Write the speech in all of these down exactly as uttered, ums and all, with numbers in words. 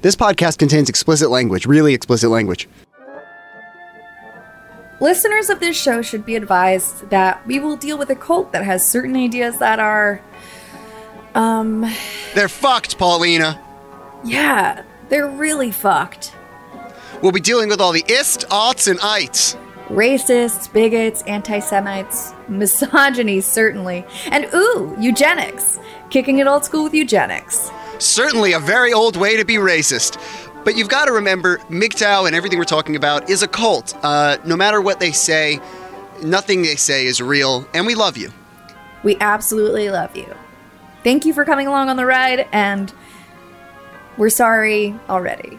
This podcast contains explicit language, really explicit language. Listeners of this show should be advised that we will deal with a cult that has certain ideas that are, um... They're fucked, Paulina. Yeah, they're really fucked. We'll be dealing with all the ist, aughts, and ites. Racists, bigots, anti-Semites, misogyny, certainly. And ooh, eugenics. Kicking it old school with eugenics. Certainly a very old way to be racist. But you've got to remember, M G T O W and everything we're talking about is a cult. Uh, no matter what they say, nothing they say is real, and we love you. We absolutely love you. Thank you for coming along on the ride, and we're sorry already.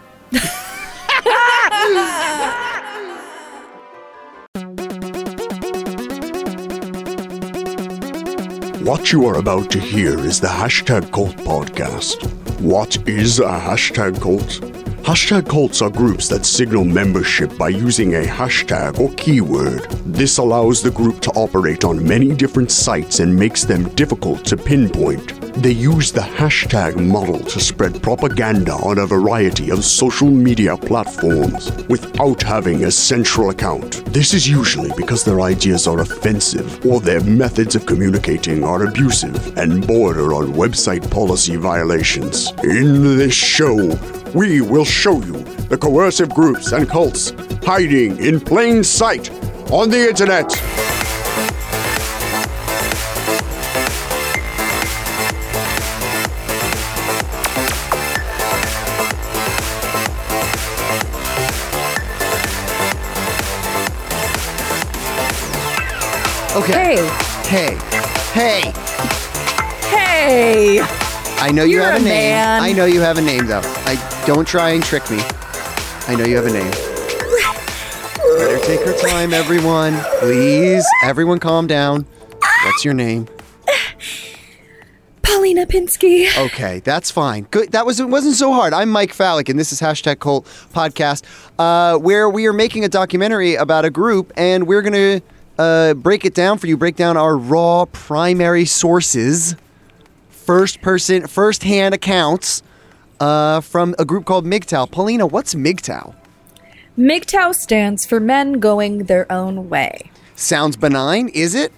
What you are about to hear is the Hashtag Cult podcast. What is a hashtag cult? Hashtag cults are groups that signal membership by using a hashtag or keyword. This allows the group to operate on many different sites and makes them difficult to pinpoint. They use the hashtag model to spread propaganda on a variety of social media platforms without having a central account. This is usually because their ideas are offensive or their methods of communicating are abusive and border on website policy violations. In this show, we will show you the coercive groups and cults hiding in plain sight on the internet. Okay. Hey. Hey. Hey. Hey. I know you You're have a, a name. man. I know you have a name, though. I don't try and trick me. I know you have a name. Let her take her time, everyone. Please, everyone calm down. What's your name? Paulina Pinsky. Okay, that's fine. Good. That was, it wasn't so hard. I'm Mike Fallick, and this is Hashtag Cult Podcast, uh, where we are making a documentary about a group, and we're going to uh, break it down for you, break down our raw primary sources, first person, first hand accounts uh, from a group called M G T O W. Paulina, what's M G T O W? M G T O W stands for Men Going Their Own Way. Sounds benign, is it?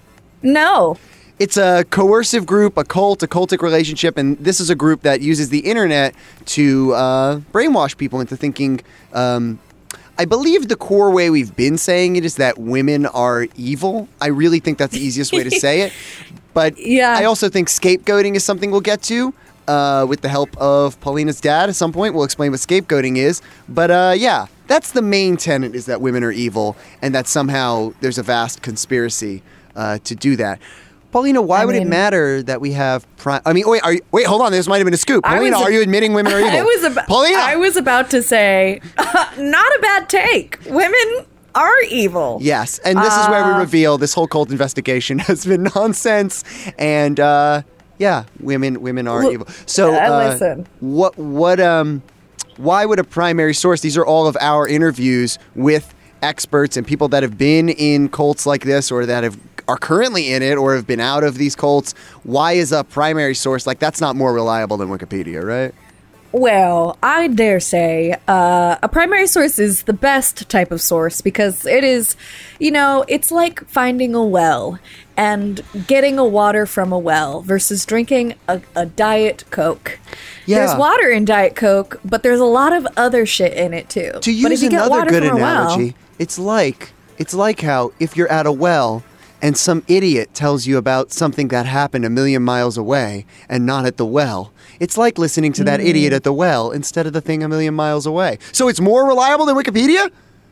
No. It's a coercive group, a cult, a cultic relationship, and this is a group that uses the internet to uh, brainwash people into thinking... Um, I believe the core way we've been saying it is that women are evil. I really think that's the easiest way to say it. But Yeah. I also think scapegoating is something we'll get to uh, with the help of Paulina's dad. At some point, we'll explain what scapegoating is. But uh, yeah, that's the main tenet, is that women are evil and that somehow there's a vast conspiracy uh, to do that. Paulina, why I would mean- it matter that we have... Pri- I mean, wait, are you, wait, hold on. This might have been a scoop. I Paulina, was a- are you admitting women are evil? I was about. Paulina! I was about to say, not a bad take. Women are evil. Yes, and this is where we Uh, reveal this whole cult investigation has been nonsense, and uh, yeah, women women are Look, evil. So, uh, uh, listen. what what um, why would a primary source? These are all of our interviews with experts and people that have been in cults like this, or that have are currently in it, or have been out of these cults. Why is a primary source like that's not more reliable than Wikipedia, right? Well, I dare say uh, a primary source is the best type of source because it is, you know, it's like finding a well and getting a water from a well versus drinking a, a Diet Coke. Yeah. There's water in Diet Coke, but there's a lot of other shit in it too. To use but if you get another water good from a well- analogy, it's like it's like how if you're at a well and some idiot tells you about something that happened a million miles away and not at the well, it's like listening to that Mm. idiot at the well instead of the thing a million miles away. So it's more reliable than Wikipedia?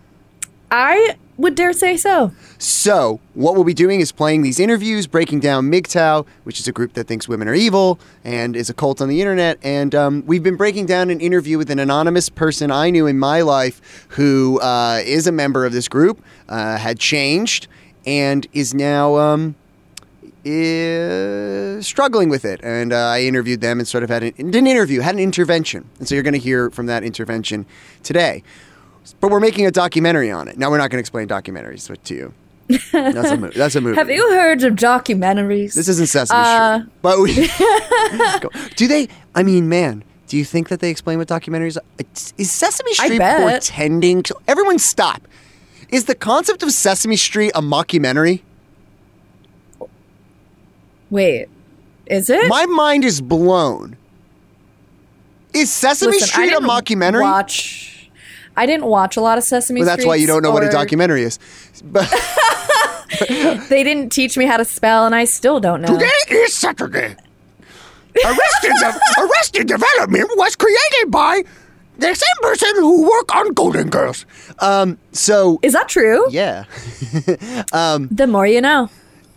I would dare say so. So, what we'll be doing is playing these interviews, breaking down M G T O W, which is a group that thinks women are evil and is a cult on the internet. And um, we've been breaking down an interview with an anonymous person I knew in my life who uh, is a member of this group, uh, had changed, and is now um, is struggling with it. And uh, I interviewed them and sort of had an, didn't interview, had an intervention. And so you're going to hear from that intervention today. But we're making a documentary on it. Now, we're not going to explain documentaries to you. That's a, mo- that's a movie. Have you heard of documentaries? This isn't Sesame Uh, Street. But we... Go- do they... I mean, man, do Do you think that they explain what documentaries are? Is Sesame Street bet. portending to... Everyone stop. Is the concept of Sesame Street a mockumentary? Wait, is it? My mind is blown. Is Sesame Listen, I Street a didn't mockumentary? Watch. I didn't watch a lot of Sesame Well, Street. that's why you don't know what a or- documentary is. But They didn't teach me how to spell, and I still don't know. Today is Saturday. Arrested, De- Arrested Development was created by the same person who worked on Golden Girls. um, so Is that true? yeah. The more you know.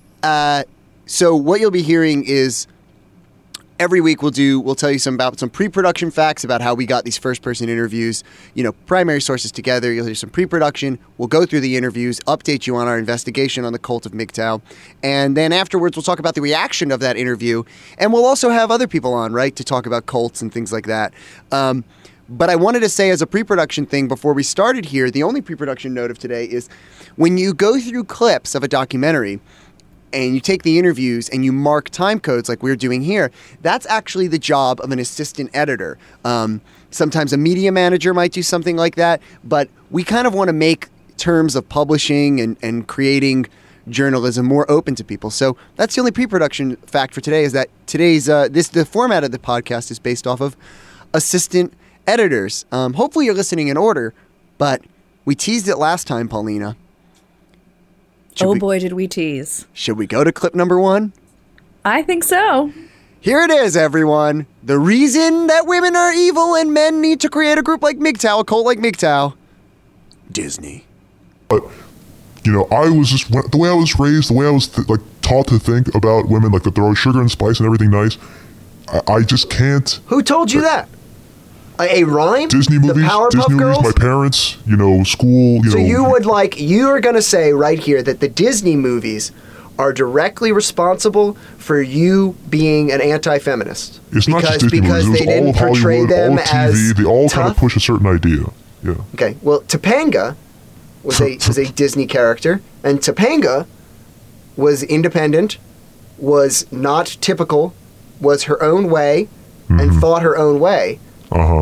So what you'll be hearing is every week we'll do we'll tell you some about some pre-production facts about how we got these first-person interviews, you know, primary sources together. You'll hear some pre-production. We'll go through the interviews, update you on our investigation on the cult of M G T O W, and then afterwards we'll talk about the reaction of that interview, and we'll also have other people on, right, to talk about cults and things like that. Um, but I wanted to say as a pre-production thing before we started here, the only pre-production note of today is when you go through clips of a documentary and you take the interviews and you mark time codes like we're doing here, that's actually the job of an assistant editor. Um, sometimes a media manager might do something like that, but we kind of want to make terms of publishing and, and creating journalism more open to people. So that's the only pre-production fact for today, is that today's, uh, this the format of the podcast is based off of assistant editors. Um, hopefully you're listening in order, but we teased it last time, Paulina. Should oh we- boy, did we tease. Should we go to clip number one? I think so. Here it is, everyone. The reason that women are evil and men need to create a group like M G T O W, a cult like M G T O W. Disney. But, you know, I was just, the way I was raised, the way I was, th- like, taught to think about women, like, that there are sugar and spice and everything nice, I, I just can't. Who told you that? A, a rhyme? Disney The movies, Powerpuff Disney movies, Girls? my parents, you know, school, you So know. you would like, you are going to say right here that the Disney movies are directly responsible for you being an anti-feminist. It's not because, just Disney because movies, they it was all didn't of portray Hollywood, them all of T V, as they all tough. kind of push a certain idea. Yeah. Okay, well, Topanga was a was a Disney character, and Topanga was independent, was not typical, was her own way, and Mm-hmm. thought her own way. Uh-huh.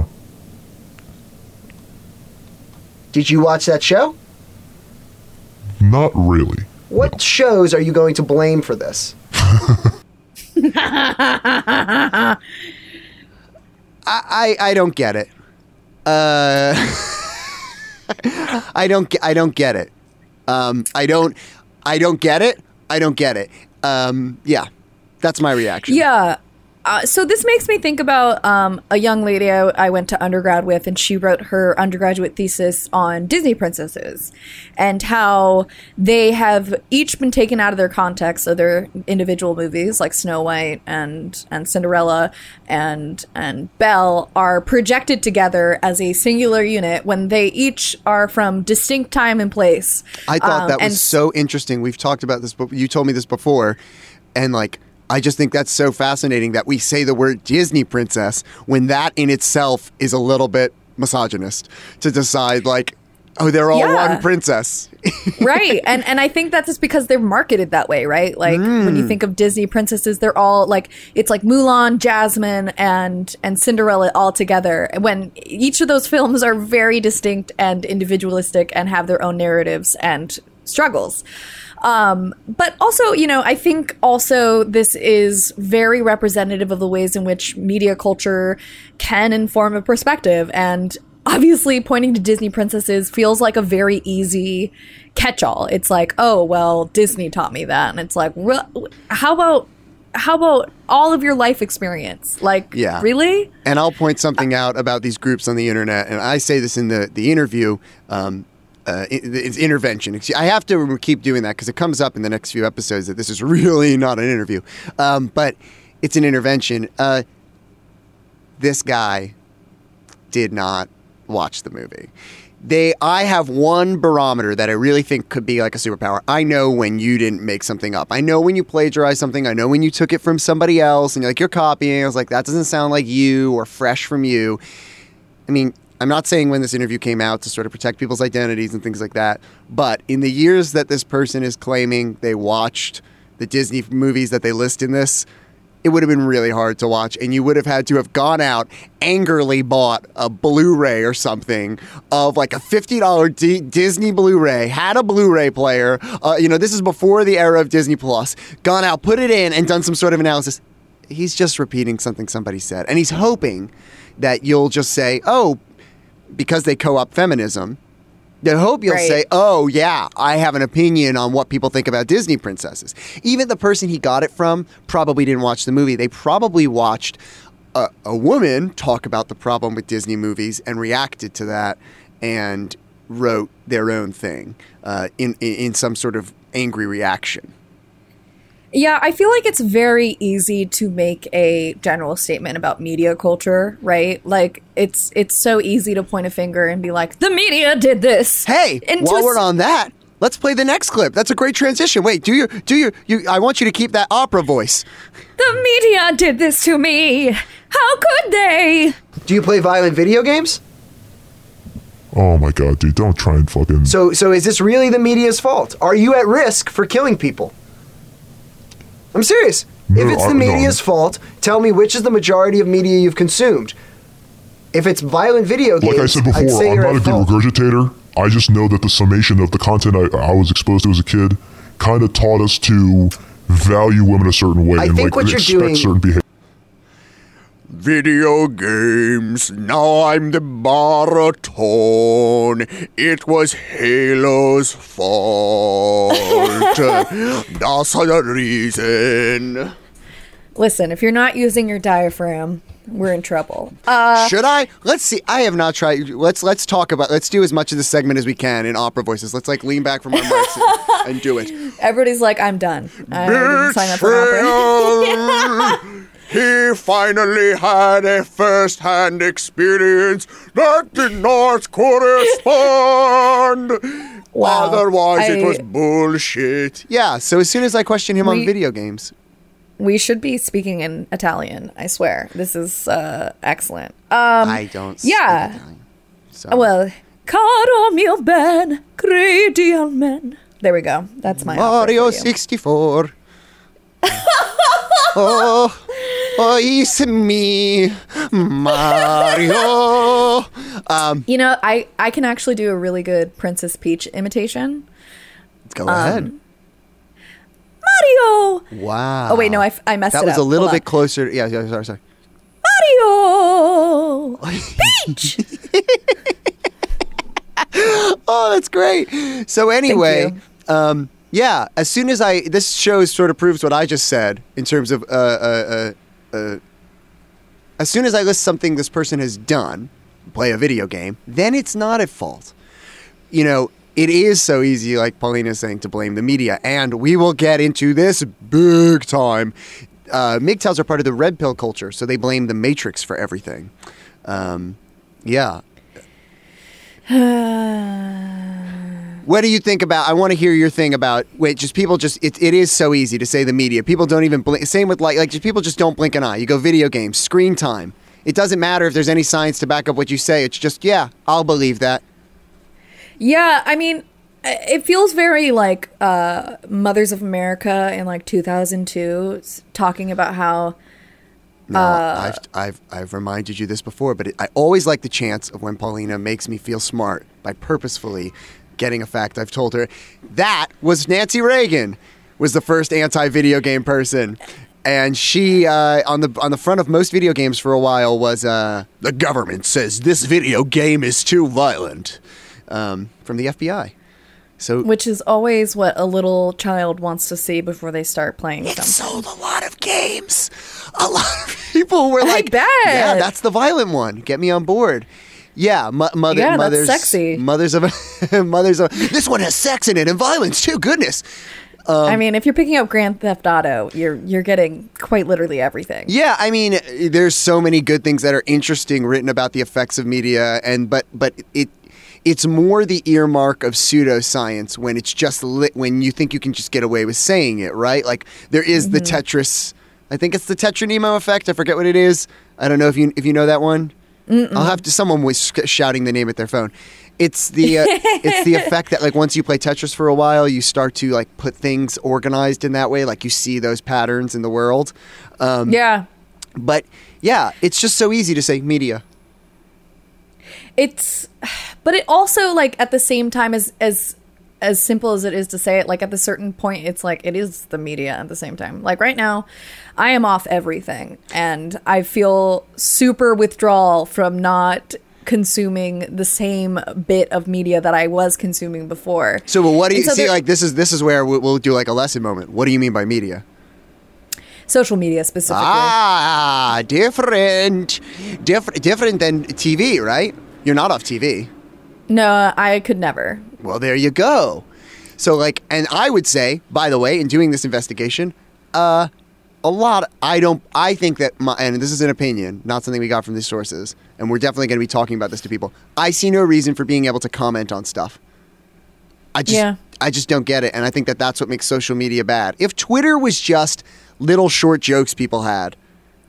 Did you watch that show? Not really. What shows are you going to blame for this? I, I I don't get it. Uh, I don't ge- I don't get it. Um, I don't I don't get it. I don't get it. Um, yeah, that's my reaction. Yeah. Uh, so this makes me think about um, a young lady I, I went to undergrad with, and she wrote her undergraduate thesis on Disney princesses and how they have each been taken out of their context. So their individual movies like Snow White and and Cinderella and and Belle are projected together as a singular unit when they each are from distinct time and place. I thought Um, that was and so interesting. We've talked about this, but you told me this before, and like. I just think that's so fascinating that we say the word Disney princess when that in itself is a little bit misogynist to decide like, oh, they're all Yeah. one princess. Right. And and I think that's just because they're marketed that way, right? Like when you think of Disney princesses, they're all like it's like Mulan, Jasmine, and and Cinderella all together. When each of those films are very distinct and individualistic and have their own narratives and struggles. Um, but also, you know, I think also this is very representative of the ways in which media culture can inform a perspective. And obviously pointing to Disney princesses feels like a very easy catch-all. It's like, oh, well, Disney taught me that. And it's like, re- how about how about all of your life experience? Like, Yeah. really? And I'll point something out about these groups on the internet, and I say this in the, the interview, um, uh, it, it's intervention. I have to keep doing that because it comes up in the next few episodes that this is really not an interview. Um, but it's an intervention. Uh, this guy did not watch the movie. They, I have one barometer that I really think could be like a superpower. I know when you didn't make something up. I know when you plagiarized something. I know when you took it from somebody else and you're like, you're copying. I was like, that doesn't sound like you or fresh from you. I mean, I'm not saying when this interview came out to sort of protect people's identities and things like that, but in the years that this person is claiming they watched the Disney movies that they list in this it would have been really hard to watch, and you would have had to have gone out, angrily bought a Blu-ray or something of like a fifty dollars D- Disney Blu-ray, had a Blu-ray player, uh, you know, this is before the era of Disney Plus, gone out, put it in, and done some sort of analysis. He's just repeating something somebody said, and he's hoping that you'll just say, oh, because they co-opt feminism, they hope you'll Right. say, oh, yeah, I have an opinion on what people think about Disney princesses. Even the person he got it from probably didn't watch the movie. They probably watched a, a woman talk about the problem with Disney movies and reacted to that and wrote their own thing uh, in, in, in some sort of angry reaction. Yeah, I feel like it's very easy to make a general statement about media culture, right? Like it's it's so easy to point a finger and be like, the media did this. Hey, And while to we're s- on that, let's play the next clip. That's a great transition. Wait, do you do you you I want you to keep that opera voice. The media did this to me. How could they? Do you play violent video games? Oh my god, dude, don't try and fucking. So so is this really the media's fault? Are you at risk for killing people? I'm serious. No, if it's I- the no. media's fault, tell me which is the majority of media you've consumed. If it's violent video games, Like I said I'd before, say I'm you're not a at good fault. regurgitator. I just know that the summation of the content I, I was exposed to as a kid kind of taught us to value women a certain way I and think like what you're expect doing- certain behavior. Video games, now I'm the baritone. It was Halo's fault. That's the reason. Listen, if you're not using your diaphragm, we're in trouble. Uh, Should I? Let's see. I have not tried. Let's let's talk about. Let's do as much of the segment as we can in opera voices. Let's like lean back from our mics and, and do it. everybody's like, I'm done. I didn't sign up for opera. Betrayal. He finally had a first-hand experience that did not correspond. Wow. Otherwise, it I- was bullshit. Yeah. So as soon as I question him on We- video games, We should be speaking in Italian, I swear. This is uh, excellent. Um, I don't. speak yeah. Italian, so. Well, caro mio ben, credi al men. There we go. That's my opera Mario for you. sixty-four. oh, oh, it's me, Mario. Um, You know, I, I can actually do a really good Princess Peach imitation. go ahead. Um, Mario! Wow. Oh, wait, no, I, f- I messed That it was up. a little Hold bit on. closer. Yeah, yeah, sorry, sorry. Mario! Peach! Oh, that's great. So anyway, you. um, yeah. As soon as I, this show sort of proves what I just said in terms of, uh, uh, uh, uh, as soon as I list something this person has done, play a video game, then it's not at fault. You know, it is so easy, like Paulina's saying, to blame the media, and we will get into this big time. Uh, M G T Os are part of the red pill culture, so they blame the Matrix for everything. Um, yeah. What do you think about? I want to hear your thing about. Wait, just people just. It, it is so easy to say the media. People don't even blink. Same with like like just people just don't blink an eye. You go video games, screen time. It doesn't matter if there's any science to back up what you say. It's just yeah, I'll believe that. Yeah, I mean, it feels very like uh, Mothers of America in like two thousand two, talking about how. No, I've I've I've reminded you this before, but it, I always like the chance of when Paulina makes me feel smart by purposefully getting a fact I've told her. That was Nancy Reagan, was the first anti-video game person, and she uh, on the on the front of most video games for a while was uh, the government says this video game is too violent, um, from the F B I. So Which is always what a little child wants to see before they start playing it something. sold a lot of games. A lot of people were I like, bet. "Yeah, that's the violent one. Get me on board." Yeah, mo- mother, Yeah, that's mothers, sexy. Mothers of mothers of this one has sex in it and violence too. Goodness. Um, I mean, if you're picking up Grand Theft Auto, you're you're getting quite literally everything. Yeah, I mean, there's so many good things that are interesting written about the effects of media, and but but it. It's more the earmark of pseudoscience when it's just lit, when you think you can just get away with saying it, right? Like there is the Tetris, I think it's the Tetranemo effect. I forget what it is. I don't know if you if you know that one. I'll have to. Someone was sh- shouting the name at their phone. It's the uh, it's the effect that like once you play Tetris for a while, you start to like put things organized in that way. Like you see those patterns in the world. Um, Yeah. But yeah, it's just so easy to say media. It's, but it also like at the same time as as as simple as it is to say it, like at the certain point, it's like it is the media at the same time. Like right now, I am off everything, and I feel super withdrawal from not consuming the same bit of media that I was consuming before. So, well, what do you And so see? there- Like this is this is where we'll, we'll do like a lesson moment. What do you mean by media? Social media specifically. Ah, different, different, different than T V, right? You're not off T V. No, I could never. Well, there you go. So, like, and I would say, by the way, in doing this investigation, uh, a lot. I don't. I think that my, and this is an opinion, not something we got from these sources, and we're definitely going to be talking about this to people. I see no reason for being able to comment on stuff. I just, Yeah. I just don't get it, and I think that that's what makes social media bad. If Twitter was just little short jokes people had,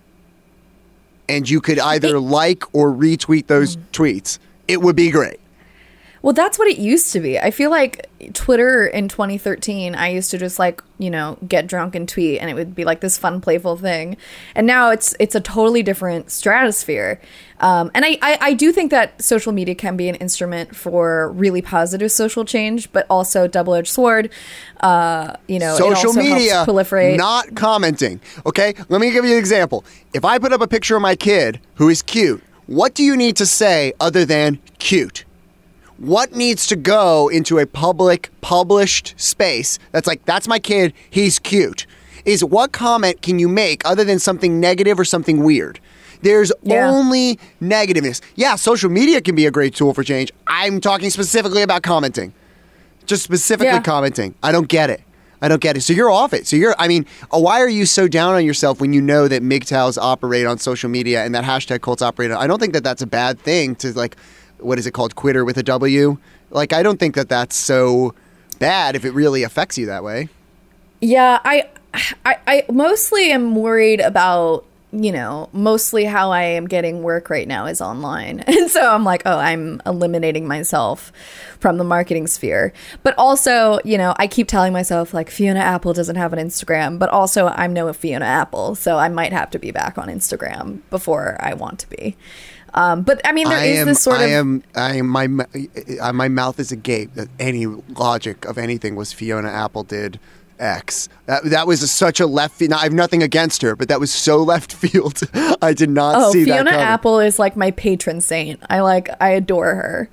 and you could either like or retweet those tweets, it would be great. Well, that's what it used to be. I feel like Twitter in twenty thirteen, I used to just like, you know, get drunk and tweet, and it would be like this fun, playful thing. And now it's it's a totally different stratosphere. Um, and I, I, I do think that social media can be an instrument for really positive social change, but also double-edged sword. Uh, you know, Social it also media, helps proliferate. not commenting. Okay, let me give you an example. If I put up a picture of my kid who is cute, what do you need to say other than cute? What needs to go into a public, published space that's like, that's my kid, he's cute, is what comment can you make other than something negative or something weird? There's Yeah. only negativeness. Yeah, social media can be a great tool for change. I'm talking specifically about commenting. Just specifically Yeah. commenting. I don't get it. I don't get it. So you're off it. So you're, I mean, uh, why are you so down on yourself when you know that M G T O Ws operate on social media and that hashtag cults operate on? I don't think that that's a bad thing to like, what is it called? Quitter with a W? Like, I don't think that that's so bad if it really affects you that way. Yeah, I, I, I mostly am worried about, you know, mostly how I am getting work right now is online. And so I'm like, oh, I'm eliminating myself from the marketing sphere. But also, you know, I keep telling myself like Fiona Apple doesn't have an Instagram, but also I'm no Fiona Apple. So I might have to be back on Instagram before I want to be. Um, but I mean, there I is am, this sort I of. am. I am. My m- uh, my mouth is agape that any logic of anything was Fiona Apple did X. That that was a, such a left field. I have nothing against her, but that was so left field. I did not Oh, see Fiona that coming. Apple is like my patron saint. I like, I adore her.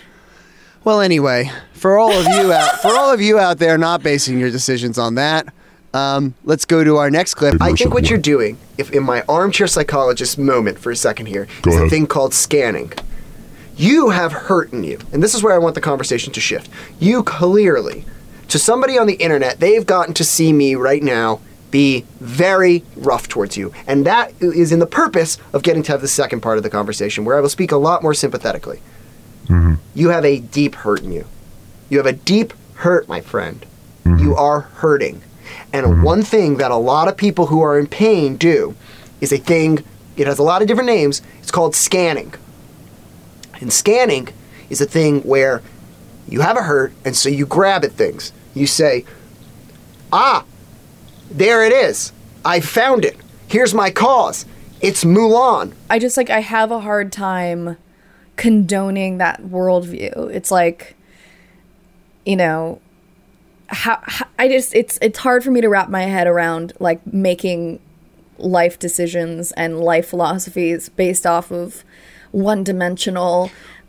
Well, anyway, for all of you out, for all of you out there not basing your decisions on that, um, let's go to our next clip. I think what you're doing, if in my armchair psychologist moment for a second here, Go is a ahead. thing called scanning. You have hurt in you, and this is where I want the conversation to shift. You clearly, to somebody on the internet, they've gotten to see me right now be very rough towards you, and that is in the purpose of getting to have the second part of the conversation, where I will speak a lot more sympathetically. You have a deep hurt in you. You have a deep hurt, my friend. You are hurting. And one thing that a lot of people who are in pain do is a thing, it has a lot of different names, it's called scanning. And scanning is a thing where you have a hurt, and so you grab at things. You say, ah, there it is. I found it. Here's my cause. It's Mulan. I just like I have a hard time condoning that worldview. It's like, you know, how, how I just it's it's hard for me to wrap my head around like making life decisions and life philosophies based off of one-dimensional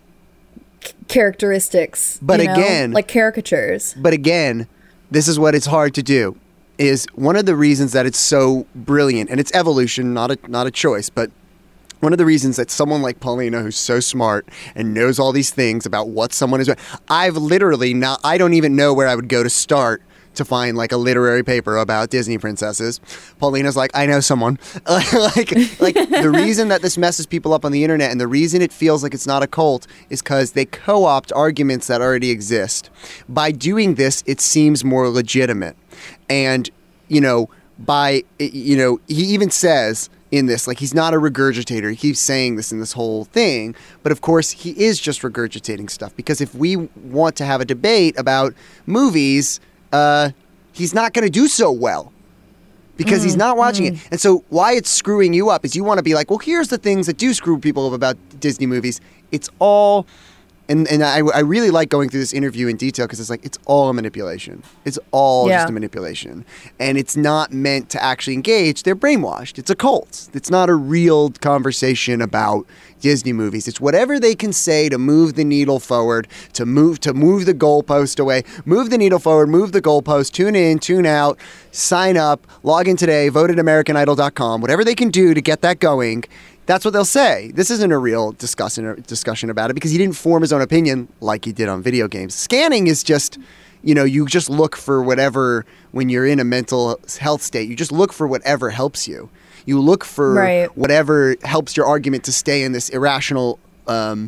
c- characteristics. But you know? again- like caricatures. But again, this is what it's hard to do. Is one of the reasons that it's so brilliant, and it's evolution, not a not a choice, but one of the reasons that someone like Paulina, who's so smart and knows all these things about what someone is doing, I've literally not, I don't even know where I would go to start to find like a literary paper about Disney princesses. Paulina's like, I know someone. like, like the reason that this messes people up on the internet and the reason it feels like it's not a cult is because they co-opt arguments that already exist. By doing this, it seems more legitimate. And, you know, by, you know, he even says, in this. Like, he's not a regurgitator. He keeps saying this in this whole thing. But, of course, he is just regurgitating stuff. Because if we want to have a debate about movies, uh, he's not going to do so well. Because mm, he's not watching mm. it. And so why it's screwing you up is you want to be like, well, here's the things that do screw people up about Disney movies. It's all... And and I, I really like going through this interview in detail because it's like, it's all a manipulation. It's all yeah. just a manipulation. And it's not meant to actually engage. They're brainwashed. It's a cult. It's not a real conversation about Disney movies. It's whatever they can say to move the needle forward, to move to move the goalpost away, move the needle forward, move the goalpost, tune in, tune out, sign up, log in today, vote at American Idol dot com, whatever they can do to get that going. That's what they'll say. This isn't a real discussion discussion about it because he didn't form his own opinion like he did on video games. Scanning is just, you know, you just look for whatever, when you're in a mental health state, you just look for whatever helps you. You look for right. whatever helps your argument to stay in this irrational um,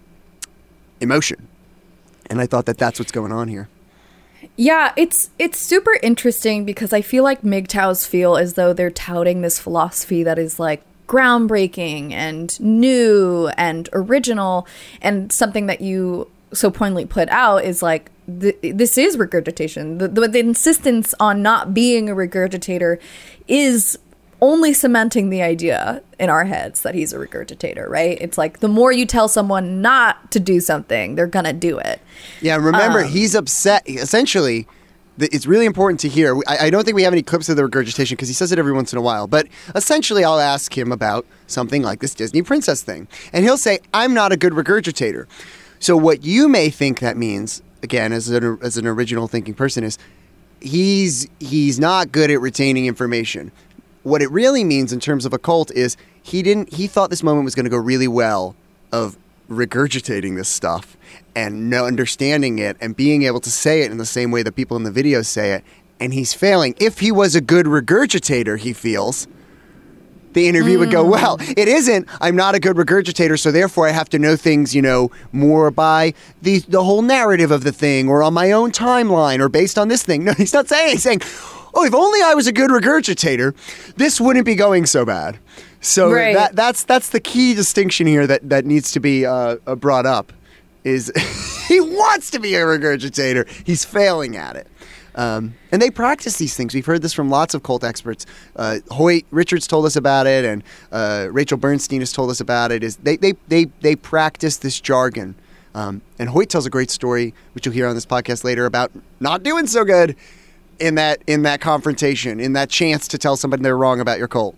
emotion. And I thought that that's what's going on here. Yeah, it's it's super interesting because I feel like M G T O Ws feel as though they're touting this philosophy that is like groundbreaking and new and original, and something that you so poignantly put out is like th- this is regurgitation. The, the, the insistence on not being a regurgitator is only cementing the idea in our heads that he's a regurgitator, right? It's like the more you tell someone not to do something, they're gonna do it. Yeah, remember, um, he's upset. Essentially, it's really important to hear. I, I don't think we have any clips of the regurgitation because he says it every once in a while. But essentially, I'll ask him about something like this Disney princess thing. And he'll say, I'm not a good regurgitator. So what you may think that means, again, as an, as an original thinking person, is he's he's not good at retaining information. What it really means in terms of a cult is he didn't. He thought this moment was going to go really well of regurgitating this stuff and no understanding it and being able to say it in the same way that people in the videos say it, and he's failing. If he was a good regurgitator, he feels, the interview mm. would go well. It isn't, I'm not a good regurgitator, so therefore I have to know things, you know, more by the the whole narrative of the thing or on my own timeline or based on this thing. No, he's not saying, he's saying, oh, if only I was a good regurgitator, this wouldn't be going so bad. So right. that that's that's the key distinction here that, that needs to be uh, brought up, is he wants to be a regurgitator. He's failing at it. Um, and they practice these things. We've heard this from lots of cult experts. Uh, Hoyt Richards told us about it, and uh, Rachel Bernstein has told us about it. Is they they they, they practice this jargon. Um, and Hoyt tells a great story, which you'll hear on this podcast later, about not doing so good in that in that confrontation, in that chance to tell somebody they're wrong about your cult.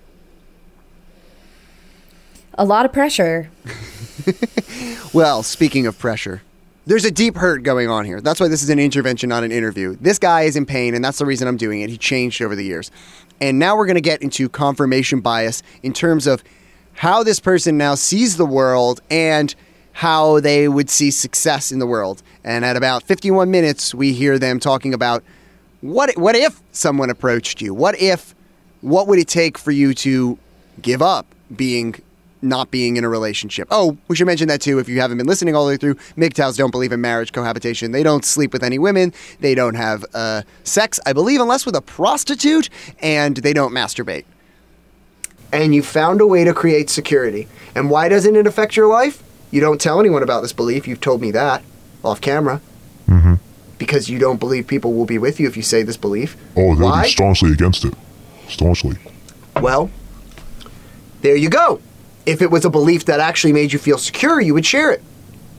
A lot of pressure. Well, speaking of pressure, there's a deep hurt going on here. That's why this is an intervention, not an interview. This guy is in pain, and that's the reason I'm doing it. He changed over the years. And now we're going to get into confirmation bias in terms of how this person now sees the world and how they would see success in the world. And at about fifty-one minutes, we hear them talking about what what if someone approached you? What if, what would it take for you to give up being not being in a relationship? Oh, we should mention that too if you haven't been listening all the way through. M G T O Ws don't believe in marriage cohabitation. They don't sleep with any women. They don't have uh, sex, I believe, unless with a prostitute, and they don't masturbate. And you found a way to create security. And why doesn't it affect your life? You don't tell anyone about this belief. You've told me that off camera. Mm-hmm. Because you don't believe people will be with you if you say this belief. Oh, they'll why? be staunchly against it. Staunchly. Well, there you go. If it was a belief that actually made you feel secure, you would share it.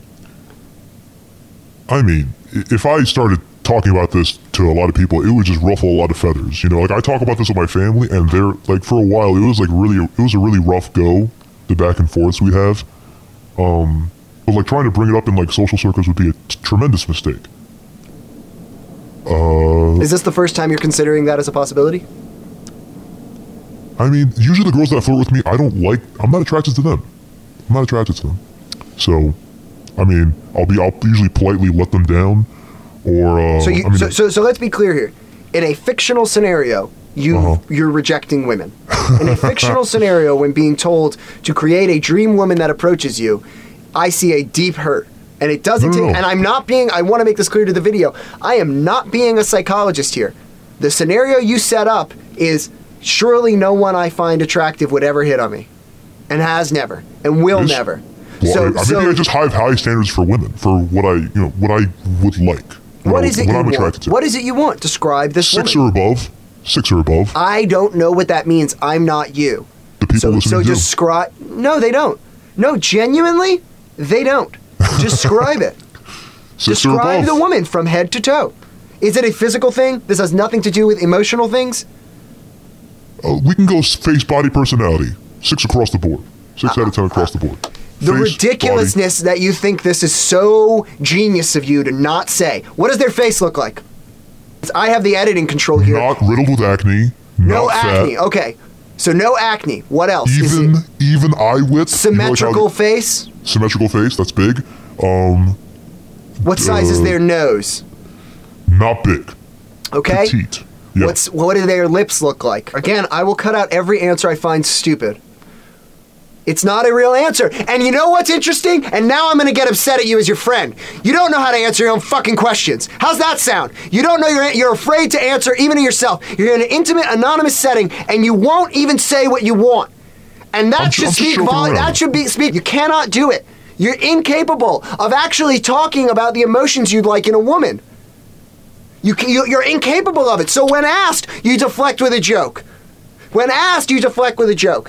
I mean, if I started talking about this to a lot of people, it would just ruffle a lot of feathers. You know, like I talk about this with my family, and they're like, for a while, it was like really, it was a really rough go, the back and forths we have. Um, but like trying to bring it up in like social circles would be a t- tremendous mistake. Uh, Is this the first time you're considering that as a possibility? I mean, usually the girls that flirt with me, I don't like, I'm not attracted to them. I'm not attracted to them. So, I mean, I'll be, I'll usually politely let them down, or, uh... So, you, I mean, so, so, so let's be clear here. In a fictional scenario, you, uh-huh. you're rejecting women. In a fictional scenario, when being told to create a dream woman that approaches you, I see a deep hurt. And it doesn't no, no, take, no. and I'm not being, I want to make this clear to the video, I am not being a psychologist here. The scenario you set up is surely no one I find attractive would ever hit on me, and has never, and will Yes. never. Well, so, I, I so maybe I just have high standards for women, for what I, you know, what I would like. what I, is it what you I'm want? attracted to. What is it you want? Describe this Six woman. or above. Six or above. I don't know what that means. I'm not you. The people So, listening so do. describe. No, they don't. No, genuinely, they don't. Describe it. Six or Describe above. the woman from head to toe. Is it a physical thing? This has nothing to do with emotional things? Uh, we can go s- face, body, personality. Six across the board. Six out of ten across the board. The Face, ridiculousness that you think this is so genius of you to not say. What does their face look like? I have the editing control body, here. not riddled with acne. no not acne. Fat, Okay. So no acne. What else? Is even it even eye width. symmetrical You know, like face? how- symmetrical face. That's big. Um, What size is uh, their nose? not big. Okay. Petite. Yeah. What's what do their lips look like? Again, I will cut out every answer I find stupid. It's not a real answer. And you know what's interesting? And now I'm going to get upset at you as your friend. You don't know how to answer your own fucking questions. How's that sound? You don't know you're you're afraid to answer even to yourself. You're in an intimate, anonymous setting, and you won't even say what you want. And that I'm should ju- I'm just speak joking volume. around. That should be speak. You cannot do it. You're incapable of actually talking about the emotions you'd like in a woman. You, ca- you you're incapable of it. So when asked, you deflect with a joke. When asked, you deflect with a joke.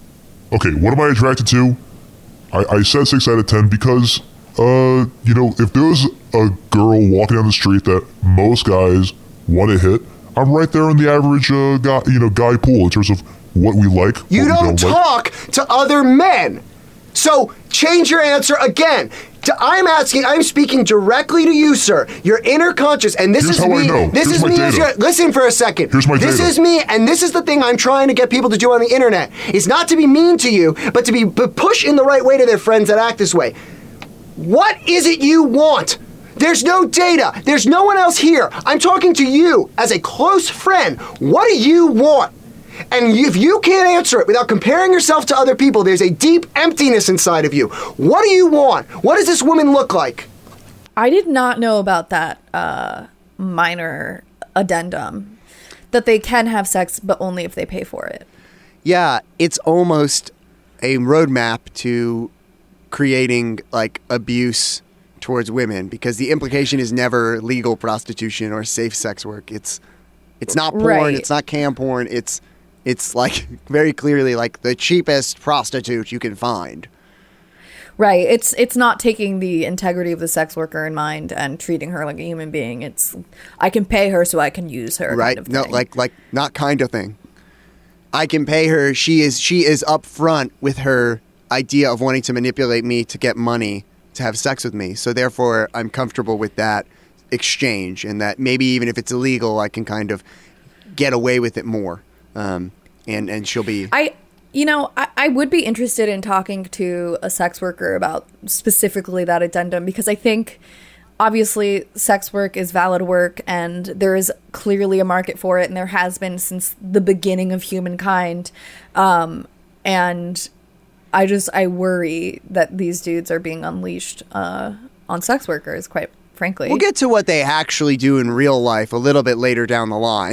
Okay, what am I attracted to? I, I said six out of ten because, uh, you know, if there was a girl walking down the street that most guys want to hit, I'm right there in the average, uh, guy, you know, guy pool in terms of what we like. You what we don't like. talk to other men. So change your answer again. To- I'm asking, I'm speaking directly to you, sir. Your inner conscious, and this Here's is how I me. know. This Here's is my me as data. your. Listen for a second. Here's my This data. is me, and this is the thing I'm trying to get people to do on the internet. Is not to be mean to you, but to be but push in the right way to their friends that act this way. What is it you want? There's no data. There's no one else here. I'm talking to you as a close friend. What do you want? And if you can't answer it without comparing yourself to other people, there's a deep emptiness inside of you. What do you want? What does this woman look like? I did not know about that uh, minor addendum that they can have sex, but only if they pay for it. Yeah, it's almost a roadmap to creating like abuse towards women because the implication is never legal prostitution or safe sex work. It's it's not porn, Right. it's not cam porn, it's it's like very clearly like the cheapest prostitute you can find. Right. It's it's not taking the integrity of the sex worker in mind and treating her like a human being. It's I can pay her so I can use her. Right? Kind of No, thing. like like not kind of thing. I can pay her. She is she is upfront with her idea of wanting to manipulate me to get money to have sex with me. So therefore, I'm comfortable with that exchange, and that maybe even if it's illegal, I can kind of get away with it more. Um, and and she'll be. I, you know, I, I would be interested in talking to a sex worker about specifically that addendum because I think obviously sex work is valid work and there is clearly a market for it and there has been since the beginning of humankind. Um, and I just, I worry that these dudes are being unleashed uh, on sex workers, quite frankly. We'll get to what they actually do in real life a little bit later down the line.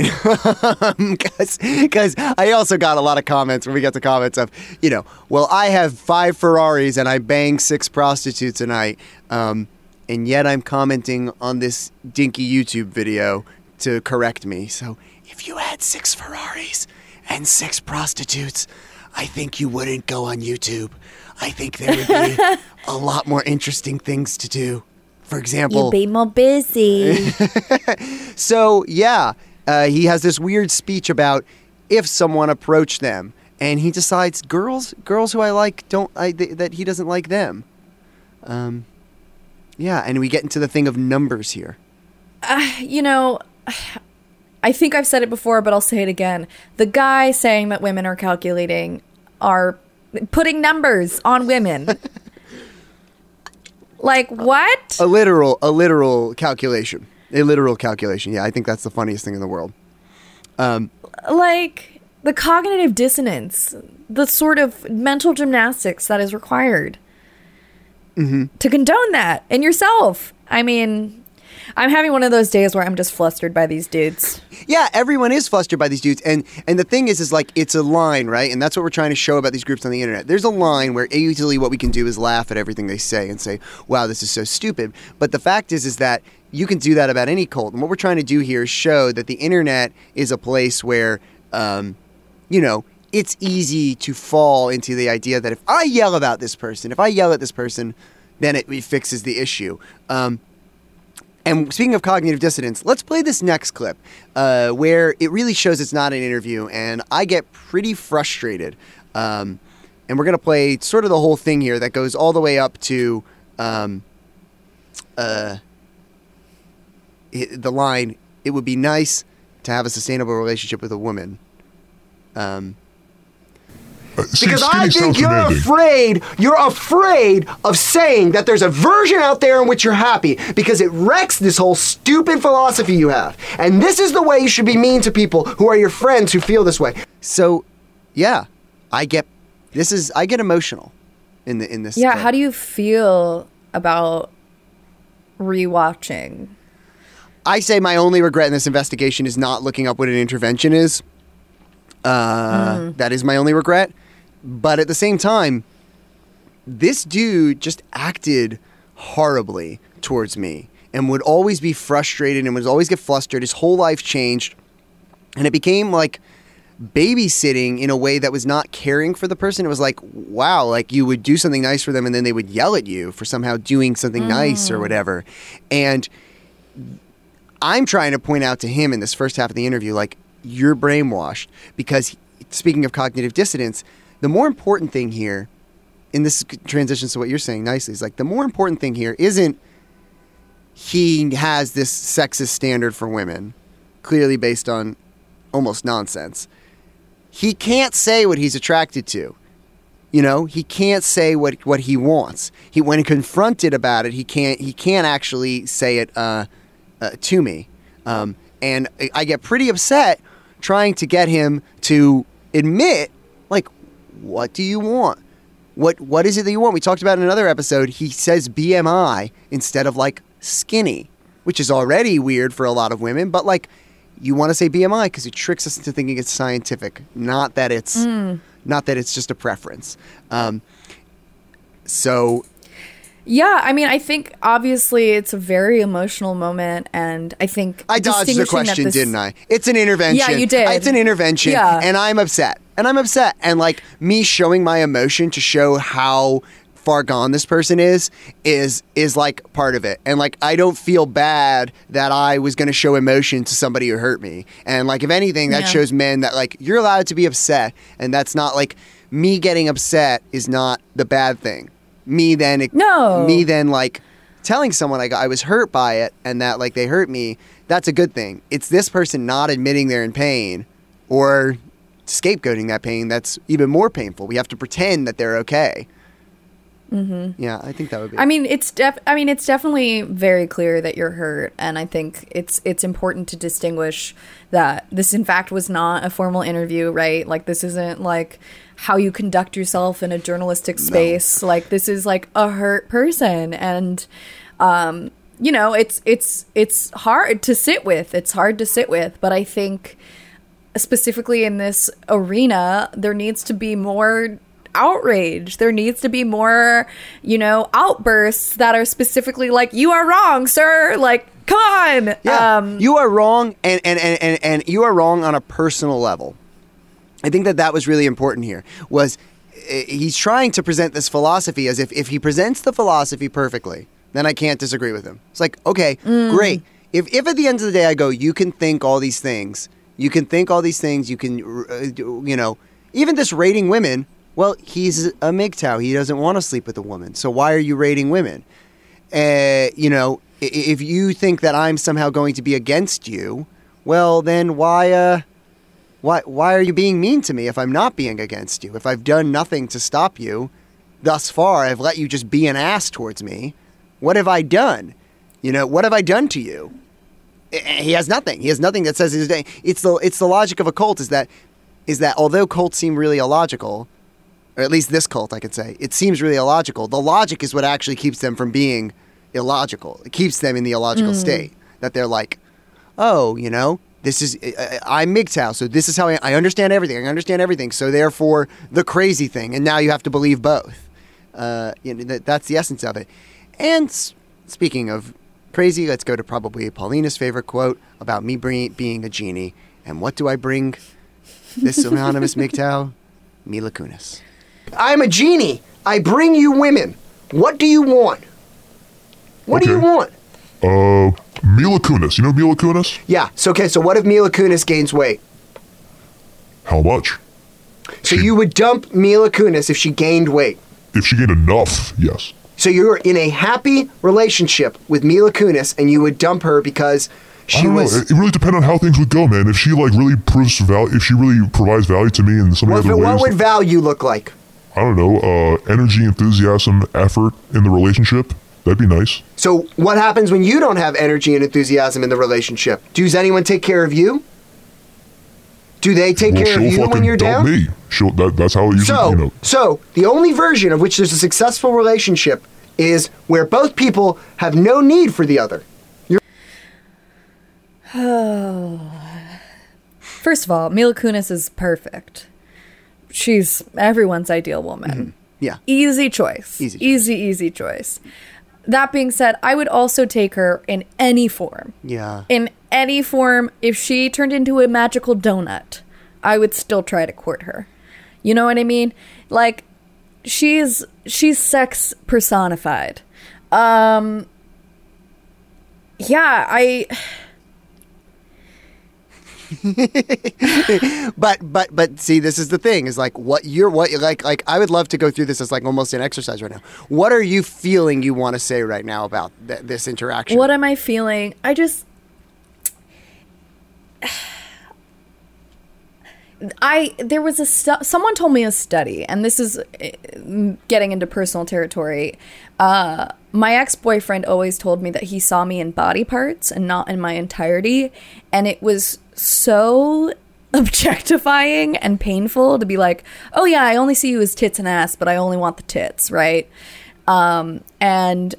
Because I also got a lot of comments when we get to comments of, you know, well, I have five Ferraris and I bang six prostitutes a night. Um, and yet I'm commenting on this dinky YouTube video to correct me. So if you had six Ferraris and six prostitutes, I think you wouldn't go on YouTube. I think there would be a lot more interesting things to do. For example, You be more busy. so yeah, uh, he has this weird speech about if someone approached them, and he decides girls, girls who I like don't, I, th- that he doesn't like them. Um, yeah, and we get into the thing of numbers here. You know, I think I've said it before, but I'll say it again. The guy saying that women are calculating are putting numbers on women. Like, what? A literal, a literal calculation, a literal calculation. Yeah, I think that's the funniest thing in the world. Um, Like, the cognitive dissonance, the sort of mental gymnastics that is required Mm-hmm. to condone that in yourself. I mean, I'm having one of those days where I'm just flustered by these dudes. Yeah, everyone is flustered by these dudes. And and the thing is, is like, it's a line, right? And that's what we're trying to show about these groups on the internet. There's a line where usually what we can do is laugh at everything they say and say, wow, this is so stupid. But the fact is, is that you can do that about any cult. And what we're trying to do here is show that the internet is a place where, um, you know, it's easy to fall into the idea that if I yell about this person, if I yell at this person, then it, it fixes the issue. Um, and speaking of cognitive dissonance, let's play this next clip uh, where it really shows it's not an interview, and I get pretty frustrated. Um, and we're going to play sort of the whole thing here that goes all the way up to um, uh, it, the line, "It would be nice to have a sustainable relationship with a woman." Um, Uh, see, Because skinny I sounds think you're demanding. afraid, you're afraid of saying that there's a version out there in which you're happy because it wrecks this whole stupid philosophy you have. And this is the way you should be mean to people who are your friends who feel this way. So, yeah, I get this is I get emotional in the in this. Yeah, clip. how do you feel about rewatching? I say my only regret in this investigation is not looking up what an intervention is. Uh, Mm. That is my only regret. But at the same time, this dude just acted horribly towards me and would always be frustrated and would always get flustered. His whole life changed. And it became like babysitting in a way that was not caring for the person. It was like, wow, like you would do something nice for them and then they would yell at you for somehow doing something nice or whatever. And I'm trying to point out to him in this first half of the interview, like, you're brainwashed. Because speaking of cognitive dissonance, the more important thing here, and this transitions to what you're saying nicely, is like the more important thing here isn't he has this sexist standard for women, clearly based on almost nonsense. He can't say what he's attracted to. You know, he can't say what, what he wants. He, when confronted about it, he can't he can't actually say it uh, uh, to me. Um, and I- I get pretty upset trying to get him to admit, like, what do you want? What What is it that you want? We talked about in another episode, he says B M I instead of, like, skinny, which is already weird for a lot of women, but, like, you want to say B M I because it tricks us into thinking it's scientific, not that it's not that it's just a preference. Um, so Yeah, I mean, I think obviously it's a very emotional moment, and I think I dodged the distinguishing that question, this- didn't I? It's an intervention. Yeah, you did. It's an intervention, Yeah. and I'm upset. And I'm upset. And, like, me showing my emotion to show how far gone this person is is is like part of it. And, like, I don't feel bad that I was going to show emotion to somebody who hurt me. And, like, if anything, that Yeah. shows men that, like, you're allowed to be upset, and that's not, like, me getting upset is not the bad thing. Me then No. me then like telling someone like I was hurt by it and that like they hurt me, that's a good thing. It's this person not admitting they're in pain or scapegoating that pain that's even more painful. We have to pretend that they're okay. Mm-hmm. Yeah, I think that would be. I mean, it's def- I mean, it's definitely very clear that you're hurt, and I think it's it's important to distinguish that this, in fact, was not a formal interview, right? Like, this isn't like how you conduct yourself in a journalistic space. No. Like, this is like a hurt person, and um, you know, it's it's it's hard to sit with. It's hard to sit with, but I think specifically in this arena, there needs to be more outrage. There needs to be more, you know, outbursts that are specifically like, you are wrong, sir. Like, come on. Yeah, Um, you are wrong, and, and, and, and, and you are wrong on a personal level. I think that that was really important here, was uh, he's trying to present this philosophy as if if he presents the philosophy perfectly, then I can't disagree with him. It's like, okay, Mm. great. If, if at the end of the day I go, you can think all these things, you can think all these things, you can, uh, you know, even this rating women, well, he's a M G T O W. He doesn't want to sleep with a woman. So why are you rating women? Uh, you know, if you think that I'm somehow going to be against you, well, then why, uh, why, why are you being mean to me if I'm not being against you? If I've done nothing to stop you thus far, I've let you just be an ass towards me. What have I done? You know, what have I done to you? He has nothing. He has nothing that says he's. It's the it's the logic of a cult is that is that although cults seem really illogical, or at least this cult, I could say, it seems really illogical. The logic is what actually keeps them from being illogical. It keeps them in the illogical Mm. state. that they're like, oh, you know, this is, uh, I'm M G T O W, so this is how I, I understand everything. I understand everything. So therefore, the crazy thing. And now you have to believe both. Uh, you know, that, that's the essence of it. And s- speaking of crazy, let's go to probably Paulina's favorite quote about me bring, being a genie. And what do I bring this anonymous M G T O W? Mila Kunis. I'm a genie. I bring you women. What do you want? What do you Okay. want? Uh, Mila Kunis. You know Mila Kunis? Yeah. So okay. So what if Mila Kunis gains weight? How much? So She- you would dump Mila Kunis if she gained weight. If she gained enough, yes. So you're in a happy relationship with Mila Kunis, and you would dump her because I she don't was. know. It, it really depends on how things would go, man. If she like really proves value, if she really provides value to me in so many What, other what ways, would value look like? I don't know, uh, energy, enthusiasm, effort in the relationship. That'd be nice. So what happens when you don't have energy and enthusiasm in the relationship? Does anyone take care of you? Do they take Well, care of she'll you fucking when you're dump down? me. She'll, that, that's how it usually, So, you know. so the only version of which there's a successful relationship is where both people have no need for the other. First of all, Mila Kunis is perfect. She's everyone's ideal woman. Yeah. Easy choice. Easy choice. Easy, easy choice. That being said, I would also take her in any form. Yeah. In any form, if she turned into a magical donut, I would still try to court her. You know what I mean? Like, she's she's sex personified. Um Yeah, I But but but see, this is the thing: is like what you're what like like I would love to go through this as like almost an exercise right now. What are you feeling you want to say right now about th- this interaction? What am I feeling? I just I there was a stu- someone told me a study, and this is uh, getting into personal territory. Uh, my ex-boyfriend always told me that he saw me in body parts and not in my entirety, and it was so objectifying and painful to be like, "Oh yeah, I only see you as tits and ass, but I only want the tits," right? Um, and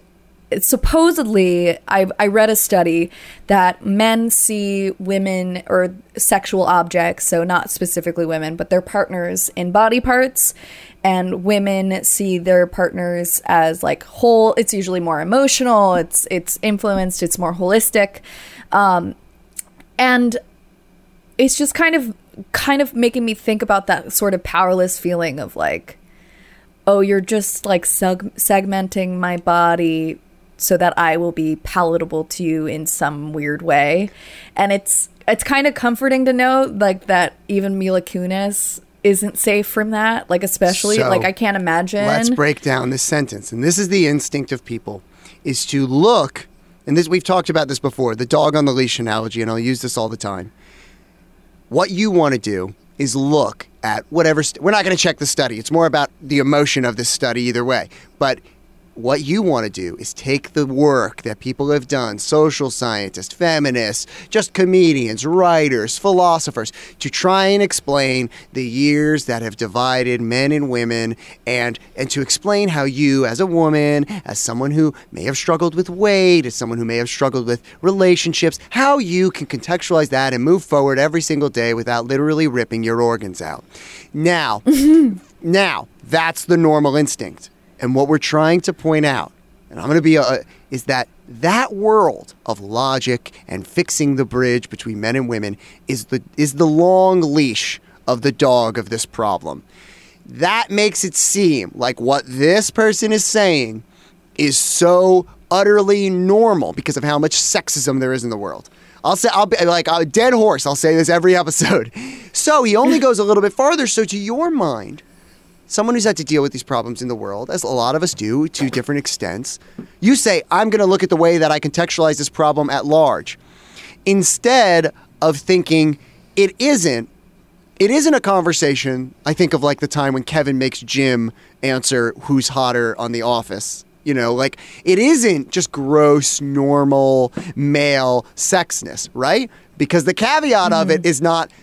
supposedly I, I read a study that men see women or sexual objects, so not specifically women, but their partners in body parts, and women see their partners as like whole. It's usually more emotional, it's it's influenced, it's more holistic, um, and it's just kind of kind of making me think about that sort of powerless feeling of like, oh, you're just like seg- segmenting my body so that I will be palatable to you in some weird way. And it's it's kind of comforting to know like that even Mila Kunis isn't safe from that. Like especially So, like I can't imagine. Let's break down this sentence. And this is the instinct of people, is to look, and this we've talked about this before, the dog on the leash analogy, and I'll use this all the time. What you want to do is look at whatever, st- we're not going to check the study. It's more about the emotion of this study either way. But what you want to do is take the work that people have done, social scientists, feminists, just comedians, writers, philosophers, to try and explain the years that have divided men and women, and and to explain how you, as a woman, as someone who may have struggled with weight, as someone who may have struggled with relationships, how you can contextualize that and move forward every single day without literally ripping your organs out. Now, now, that's the normal instinct. And what we're trying to point out, and I'm going to be, a, is that that world of logic and fixing the bridge between men and women is the is the long leash of the dog of this problem. That makes it seem like what this person is saying is so utterly normal because of how much sexism there is in the world. I'll say, I'll be like a dead horse. I'll say this every episode. So he only goes a little bit farther. So to your mind, someone who's had to deal with these problems in the world, as a lot of us do to different extents, you say, I'm going to look at the way that I contextualize this problem at large. Instead of thinking it isn't, it isn't a conversation, I think of like the time when Kevin makes Jim answer who's hotter on The Office. You know, like it isn't just gross, normal male sexness, right? Because the caveat mm-hmm. of it is not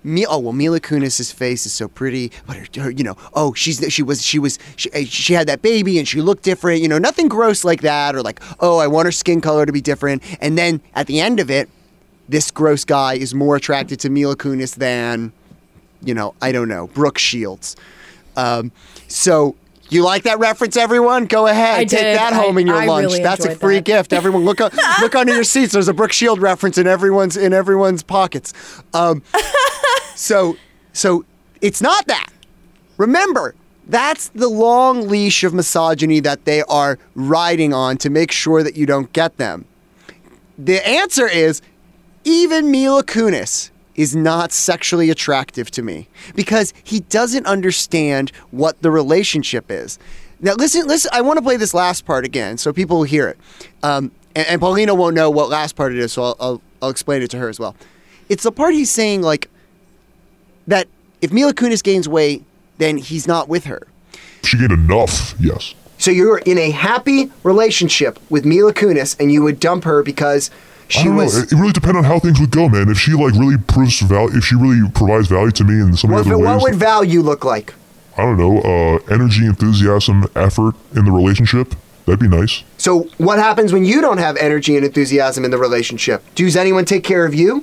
Me, oh well, Mila Kunis's face is so pretty, but her, her, you know, oh she's she was she was she, she had that baby and she looked different, you know, nothing gross like that, or like, oh, I want her skin color to be different, and then at the end of it, this gross guy is more attracted to Mila Kunis than, you know, I don't know, Brooke Shields. Um, so. You like that reference, everyone? Go ahead, I take did. that home I- in your I lunch. really That's a enjoyed free that. gift. Everyone, look up, look under your seats. There's a Brooke Shield reference in everyone's in everyone's pockets. Um, so, so it's not that. Remember, that's the long leash of misogyny that they are riding on to make sure that you don't get them. The answer is, even Mila Kunis is not sexually attractive to me because he doesn't understand what the relationship is. Now, listen, listen. I want to play this last part again so people will hear it. Um, and, and Paulina won't know what last part it is, so I'll, I'll, I'll explain it to her as well. It's the part he's saying, like, that if Mila Kunis gains weight, then he's not with her. She gained enough, yes. So you're in a happy relationship with Mila Kunis, and you would dump her because I she don't was. know. It, it really depends on how things would go, man. If she like really proves value, if she really provides value to me in so many What, other what ways, would value look like? I don't know, uh, energy, enthusiasm, effort in the relationship. That'd be nice. So what happens when you don't have energy and enthusiasm in the relationship? Does anyone take care of you?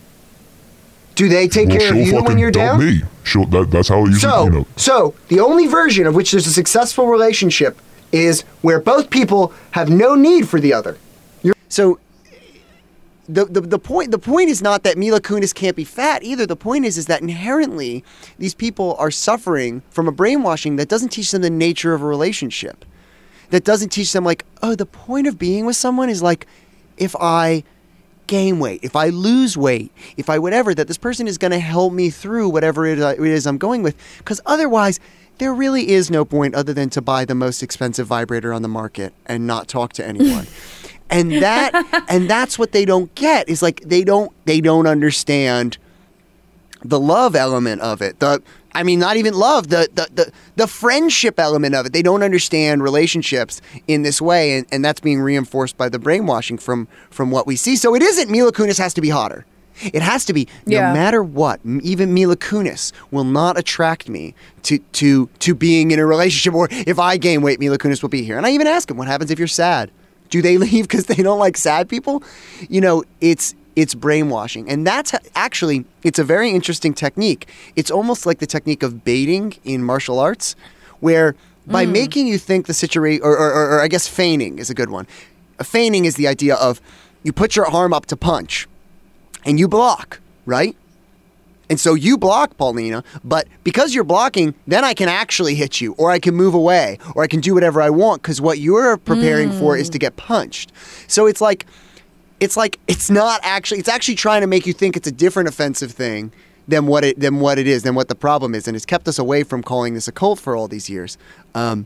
Do they take Well, care of she'll you fucking when you're dump down? me. She'll, that, that's how it usually, So, you know. so the only version of which there's a successful relationship is where both people have no need for the other. So the, the the point the point is not that Mila Kunis can't be fat either. The point is is that inherently these people are suffering from a brainwashing that doesn't teach them the nature of a relationship. That doesn't teach them, like, oh, the point of being with someone is like, if I gain weight, if I lose weight, if I whatever, that this person is going to help me through whatever it it is I'm going with. Because otherwise, there really is no point other than to buy the most expensive vibrator on the market and not talk to anyone. And that and that's what they don't get, is like they don't they don't understand the love element of it. The I mean, not even love, the the the, the friendship element of it. They don't understand relationships in this way, and, and that's being reinforced by the brainwashing from from what we see. So it isn't Mila Kunis has to be hotter. It has to be, Yeah. no matter what, m- even Mila Kunis will not attract me to, to, to being in a relationship, or if I gain weight, Mila Kunis will be here. And I even ask them, what happens if you're sad? Do they leave because they don't like sad people? You know, it's it's brainwashing. And that's ha- actually, it's a very interesting technique. It's almost like the technique of baiting in martial arts, where by making you think the situation, or, or, or, or I guess feigning is a good one. A feigning is the idea of you put your arm up to punch and you block, right? And so you block, Paulina, but because you're blocking, then I can actually hit you, or I can move away, or I can do whatever I want, because what you're preparing for is to get punched. So it's like, it's like, it's not actually, it's actually trying to make you think it's a different offensive thing than what it than what it is, than what the problem is. And it's kept us away from calling this a cult for all these years. Um,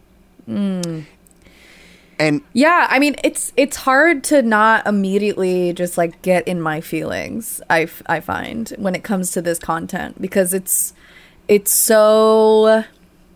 And Yeah, I mean, it's it's hard to not immediately just like get in my feelings. I, f- I find when it comes to this content, because it's it's so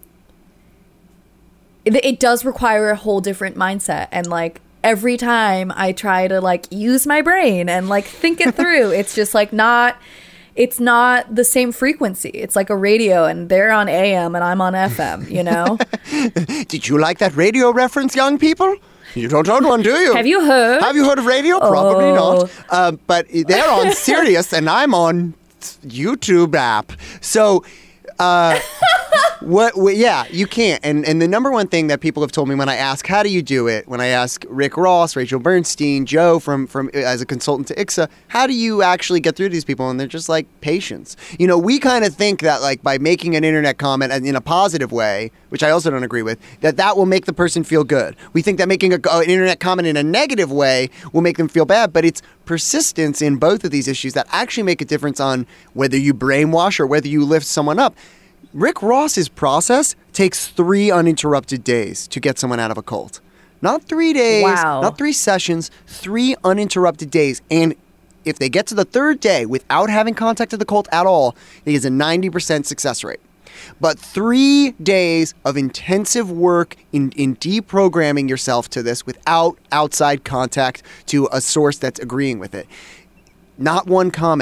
it, it does require a whole different mindset, and like every time I try to like use my brain and like think it through, it's just like not. It's not the same frequency. It's like a radio, and they're on A M and I'm on F M, you know? did you like that radio reference, young people? You don't own one, do you? Have you heard? Have you heard of radio? Probably Oh. not. Uh, but they're on Sirius, and I'm on YouTube app. So, uh, what, what? Yeah, you can't. And and the number one thing that people have told me when I ask, how do you do it? When I ask Rick Ross, Rachel Bernstein, Joe from from as a consultant to I C S A, how do you actually get through to these people? And they're just like, patience. You know, we kind of think that like by making an internet comment in a positive way, which I also don't agree with, that that will make the person feel good. We think that making a, an internet comment in a negative way will make them feel bad, but it's persistence in both of these issues that actually make a difference on whether you brainwash or whether you lift someone up. Rick Ross's process takes three uninterrupted days to get someone out of a cult. Not three days, Wow. not three sessions, three uninterrupted days. And if they get to the third day without having contacted the cult at all, he has a ninety percent success rate. But three days of intensive work in, in deprogramming yourself to this without outside contact to a source that's agreeing with it. Not one comment.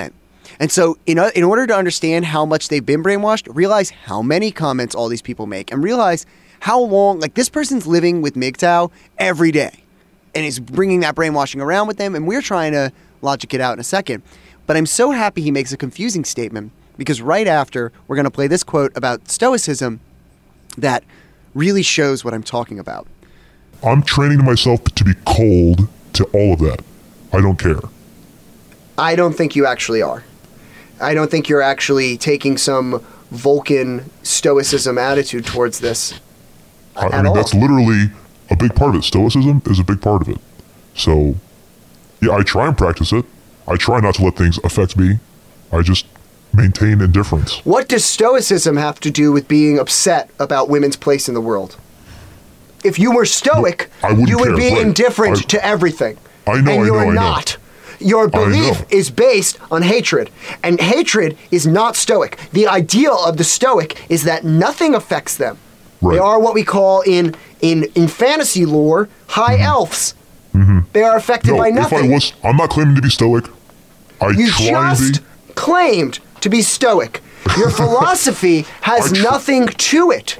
And so in, o- in order to understand how much they've been brainwashed, realize how many comments all these people make and realize how long, like this person's living with M G T O W every day and is bringing that brainwashing around with them. And we're trying to logic it out in a second. But I'm so happy he makes a confusing statement because right after we're going to play this quote about stoicism that really shows what I'm talking about. I'm training myself to be cold to all of that. I don't care. I don't think you actually are. I don't think you're actually taking some Vulcan stoicism attitude towards this I, at I mean, all. that's literally a big part of it. Stoicism is a big part of it. So, yeah, I try and practice it. I try not to let things affect me. I just maintain indifference. What does stoicism have to do with being upset about women's place in the world? If you were stoic, I wouldn't you would care, be right. indifferent I- to everything. I know, and I you're know, I know. not. Your belief know. is based on hatred, and hatred is not stoic. The ideal of the stoic is that nothing affects them. Right. They are what we call in in, in fantasy lore high elves. They are affected No, by if nothing. I was, I'm not claiming to be stoic. I You try to just be. claimed to be stoic. Your philosophy has I tr- nothing to it.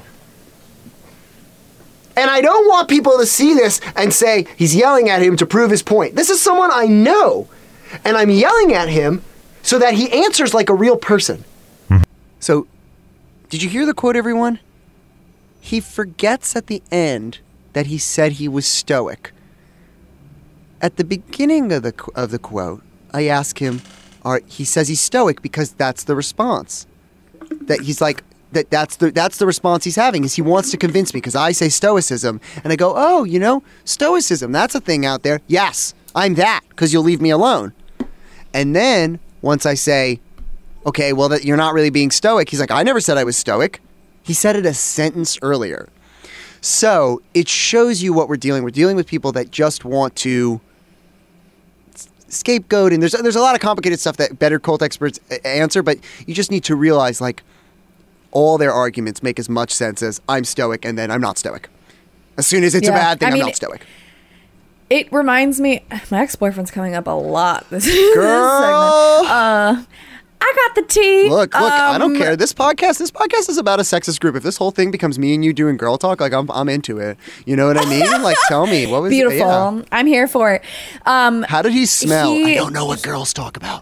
And I don't want people to see this and say he's yelling at him to prove his point. This is someone I know. And I'm yelling at him so that he answers like a real person. So, did you hear the quote, everyone? He forgets at the end that he said he was stoic. At the beginning of the qu- of the quote, I ask him, "Are he says he's stoic because that's the response. That he's like that that's the that's the response he's having is he wants to convince me because I say stoicism and I go, "Oh, you know, stoicism, that's a thing out there." Yes, I'm that because you'll leave me alone. And then once I say, "Okay, well that you're not really being stoic." He's like, "I never said I was stoic." He said it a sentence earlier. So, it shows you what we're dealing with. We're dealing with people that just want to scapegoat, and there's there's a lot of complicated stuff that better cult experts a- answer, but you just need to realize like all their arguments make as much sense as I'm stoic and then I'm not stoic. As soon as it's a Yeah, bad thing, I I'm mean, not stoic. It reminds me, my ex-boyfriend's coming up a lot this, this Girl! segment. Uh, I got the tea. Look, look, I don't Um, care. This podcast, this podcast is about a sexist group. If this whole thing becomes me and you doing girl talk, like I'm, I'm into it. You know what I mean? Like, tell me what was Beautiful. yeah. I'm here for it. Um, How did he smell? He- I don't know what girls talk about.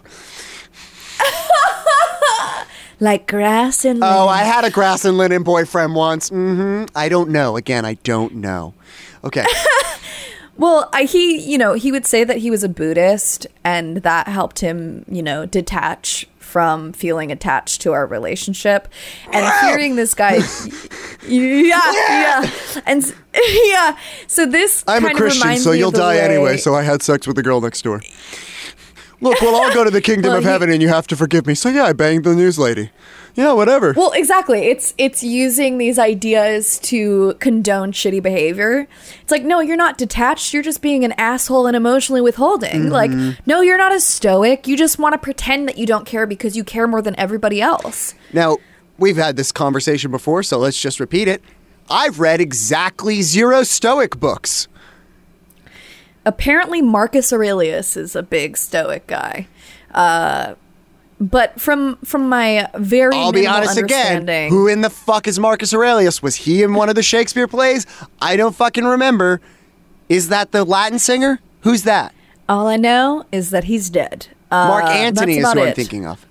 like grass and Oh, linen. I had a grass and linen boyfriend once. Mm-hmm. I don't know. Again, I don't know. Okay. Well, I, he, you know, he would say that he was a Buddhist and that helped him, you know, detach from feeling attached to our relationship. And Wow. hearing this guy, yeah, yeah, and s- yeah. So this I'm a kind of Christian, reminds so me you'll of the die way- anyway. So I had sex with the girl next door. Look, we'll all go to the kingdom Well, of he- heaven, and you have to forgive me. So yeah, I banged the news lady. Yeah, whatever. Well, exactly. It's it's using these ideas to condone shitty behavior. It's like, no, you're not detached. You're just being an asshole and emotionally withholding. Like, no, you're not a stoic. You just want to pretend that you don't care because you care more than everybody else. Now, we've had this conversation before, so let's just repeat it. I've read exactly zero Stoic books. Apparently, Marcus Aurelius is a big stoic guy. Uh, but from from my very I'll be minimal honest again. understanding, Who in the fuck is Marcus Aurelius? Was he in one of the Shakespeare plays? I don't fucking remember. Is that the Latin singer? Who's that? all I know is that he's dead. Uh, Mark Antony that's is who about I'm it. thinking of.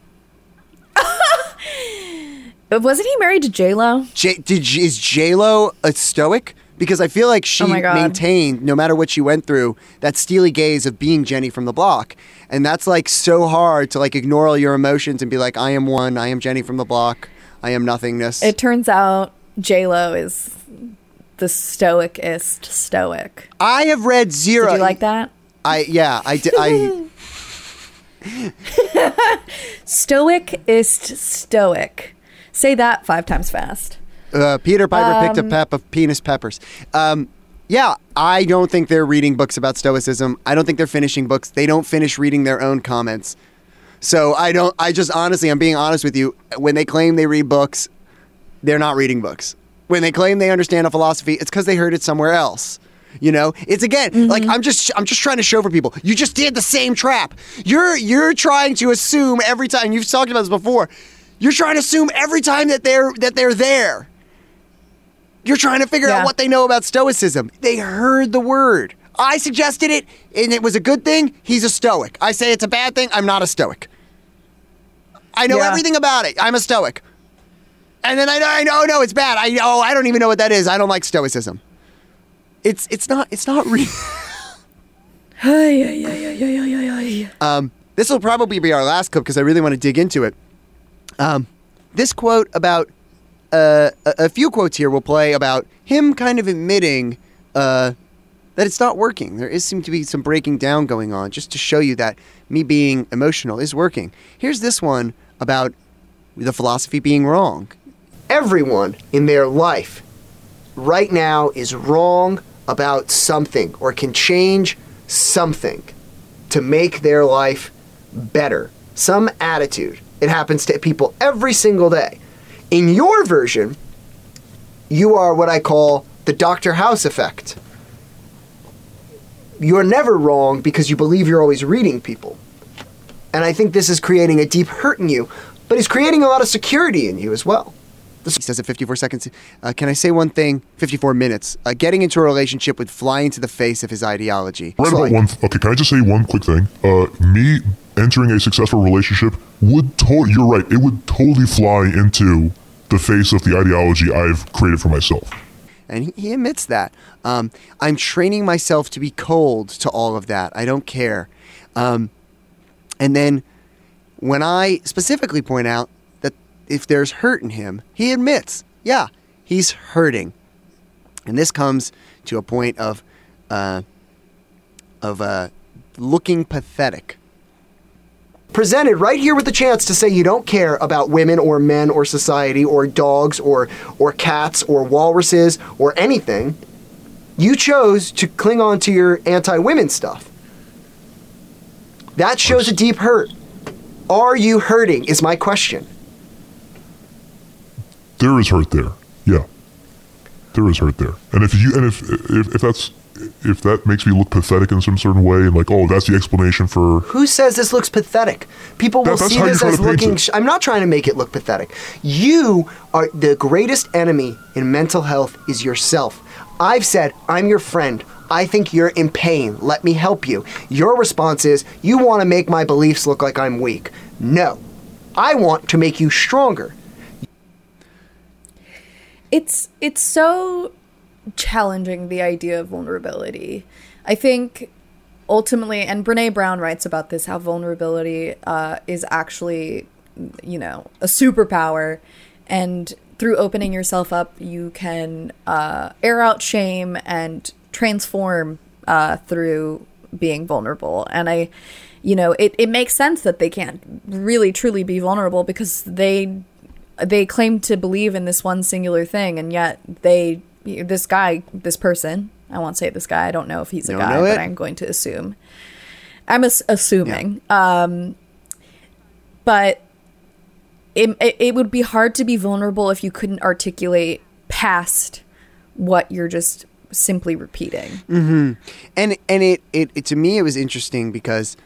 Wasn't he married to J Lo? J- did, is J-Lo a Stoic? Because I feel like she Oh my God. maintained, no matter what she went through, that steely gaze of being Jenny from the block. And that's like so hard to like ignore all your emotions and be like, I am one, I am Jenny from the block, I am nothingness. It turns out J Lo is the stoicest stoic. I have read zero. Did you like that? I yeah, I did. I Stoicist stoic. Say that five times fast. uh, Peter Piper picked a Um, peck of penis peppers. Um, yeah, I don't think they're reading books about stoicism. I don't think they're finishing books. They don't finish reading their own comments. So I don't. I just honestly, I'm being honest with you. When they claim they read books, they're not reading books. When they claim they understand a philosophy, it's because they heard it somewhere else. You know, it's again mm-hmm. like I'm just I'm just trying to show for people. You just did the same trap. You're you're trying to assume every time. You've talked about this before. You're trying to assume every time that they're that they're there. You're trying to figure yeah. out what they know about Stoicism. They heard the word. I suggested it, and it was a good thing. He's a Stoic. I say it's a bad thing. I'm not a Stoic. I know yeah. everything about it. I'm a Stoic. And then I know, I know, no, it's bad. I oh, I don't even know what that is. I don't like Stoicism. It's it's not it's not real. um, this will probably be our last clip because I really want to dig into it. Um, this quote about uh, a, a few quotes here will play about him kind of admitting uh, that it's not working. There is seem to be some breaking down going on, just to show you that me being emotional is working. Here's this one about the philosophy being wrong. Everyone in their life right now is wrong about something or can change something to make their life better. Some attitude. It happens to people every single day. In your version, you are what I call the Doctor House effect. You're never wrong because you believe you're always reading people. And I think this is creating a deep hurt in you, but it's creating a lot of security in you as well. He says at fifty-four seconds, uh, can I say one thing? fifty-four minutes. Uh, getting into a relationship would fly into the face of his ideology. Right about like, one th- okay, can I just say one quick thing? Uh, me entering a successful relationship would totally, you're right, it would totally fly into the face of the ideology I've created for myself. And he, he admits that. Um, I'm training myself to be cold to all of that. I don't care. Um, and then when I specifically point out that if there's hurt in him, he admits, yeah, he's hurting. And this comes to a point of uh, of uh, looking pathetic. Presented right here with the chance to say you don't care about women or men or society or dogs or or cats or walruses or anything, you chose to cling on to your anti-women stuff. That shows a deep hurt. Are you hurting is my question. There is hurt there. Yeah. There is hurt there. And if you and if if, if that's if that makes me look pathetic in some certain way, and like, oh, that's the explanation for... Who says this looks pathetic? People will that, see this as looking... Sh- I'm not trying to make it look pathetic. You are... The greatest enemy in mental health is yourself. I've said, I'm your friend. I think you're in pain. Let me help you. Your response is, you want to make my beliefs look like I'm weak. No. I want to make you stronger. It's It's so... challenging, the idea of vulnerability. I think ultimately, and Brene Brown writes about this, how vulnerability uh, is actually, you know, a superpower, and through opening yourself up, you can uh, air out shame and transform uh, through being vulnerable. And I, you know, it, it makes sense that they can't really truly be vulnerable because they they claim to believe in this one singular thing, and yet they this guy, this person, I won't say this guy, I don't know if he's a don't guy, but I'm going to assume. I'm as- assuming. Yeah. Um, but it, it, it would be hard to be vulnerable if you couldn't articulate past what you're just simply repeating. Mm-hmm. And and it, it, it to me, it was interesting because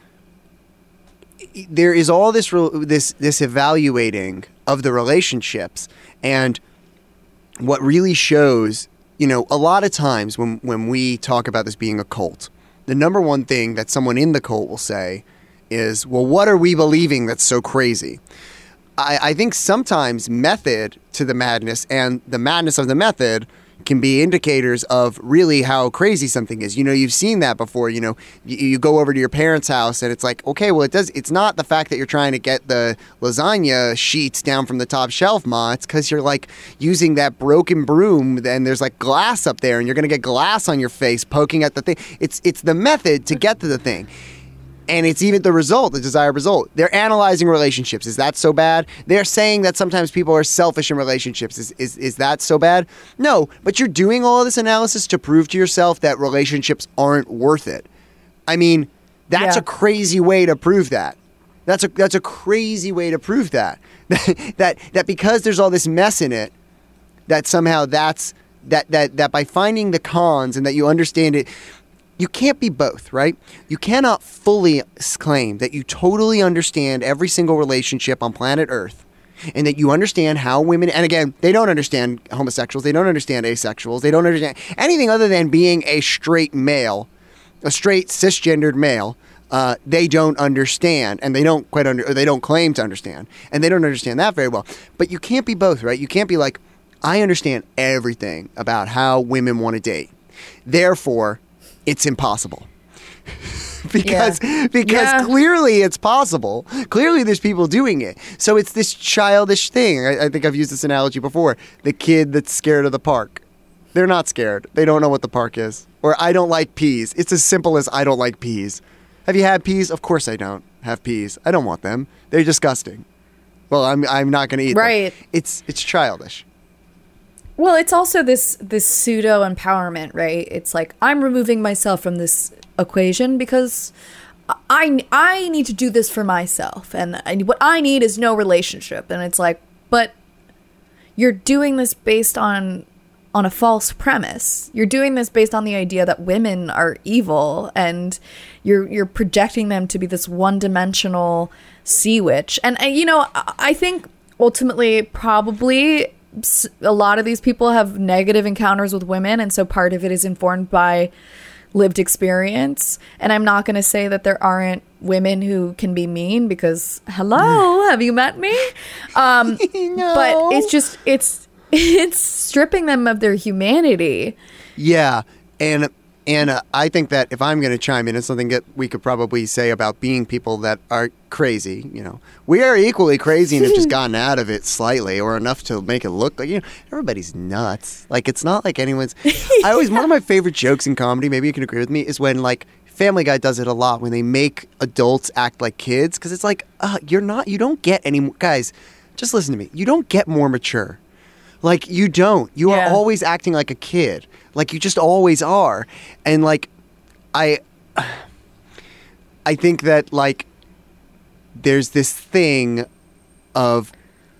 there is all this this this evaluating of the relationships, and what really shows, you know, a lot of times when, when we talk about this being a cult, the number one thing that someone in the cult will say is, well, what are we believing that's so crazy? I, I think sometimes method to the madness and the madness of the method can be indicators of really how crazy something is. You know, you've seen that before. You know, you, you go over to your parents' house and it's like, okay, well, it does. It's not the fact that you're trying to get the lasagna sheets down from the top shelf, Ma. It's because you're like using that broken broom and there's like glass up there and you're going to get glass on your face poking at the thing. It's it's the method to get to the thing. And it's even the result, the desired result. They're analyzing relationships. Is that so bad? They're saying that sometimes people are selfish in relationships. Is is is that so bad? No, but you're doing all of this analysis to prove to yourself that relationships aren't worth it. I mean, that's yeah. a crazy way to prove that. That's a that's a crazy way to prove that. that that because there's all this mess in it, that somehow that's that that that by finding the cons and that you understand it, you can't be both, right? You cannot fully claim that you totally understand every single relationship on planet Earth and that you understand how women, and again, they don't understand homosexuals, they don't understand asexuals, they don't understand anything other than being a straight male, a straight cisgendered male. Uh, they don't understand, and they don't quite under, or they don't claim to understand, and they don't understand that very well. But you can't be both, right? You can't be like, I understand everything about how women want to date. Therefore, it's impossible. because Yeah. because Yeah. clearly it's possible. Clearly there's people doing it. So it's this childish thing. I, I think I've used this analogy before. The kid that's scared of the park. They're not scared. They don't know what the park is. Or I don't like peas. It's as simple as I don't like peas. Have you had peas? Of course I don't have peas. I don't want them. They're disgusting. Well, I'm I'm not going to eat Right. them. It's it's childish. Well, it's also this this pseudo empowerment, right? It's like I'm removing myself from this equation because I I need to do this for myself, and I, what I need is no relationship. And it's like, but you're doing this based on on a false premise. You're doing this based on the idea that women are evil, and you're you're projecting them to be this one-dimensional sea witch. And, and you know, I, I think ultimately probably a lot of these people have negative encounters with women, and so part of it is informed by lived experience. And I'm not going to say that there aren't women who can be mean, because hello, have you met me? Um, No. But it's just it's it's stripping them of their humanity. Yeah, and and uh, I think that if I'm going to chime in, it's something that we could probably say about being people that are crazy. You know, we are equally crazy and have just gotten out of it slightly, or enough to make it look like, you know, everybody's nuts. Like, it's not like anyone's. I always one of my favorite jokes in comedy, maybe you can agree with me, is when like Family Guy does it a lot when they make adults act like kids, because it's like, uh, you're not, you don't get any more, guys. Just listen to me. You don't get more mature. Like, you don't. You Yeah. are always acting like a kid. Like, you just always are. And, like, I I think that, like, there's this thing of,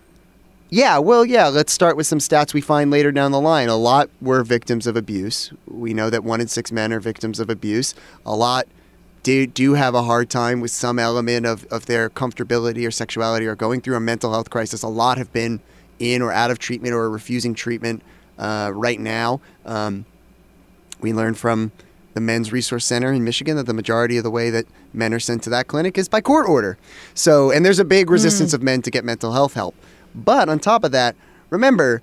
yeah, well, yeah, let's start with some stats we find later down the line. A lot were victims of abuse. We know that one in six men are victims of abuse. A lot do, do have a hard time with some element of, of their comfortability or sexuality or going through a mental health crisis. A lot have been in or out of treatment or refusing treatment uh, right now. Um, we learned from the Men's Resource Center in Michigan that the majority of the way that men are sent to that clinic is by court order. So, and there's a big resistance mm. of men to get mental health help. But on top of that, remember,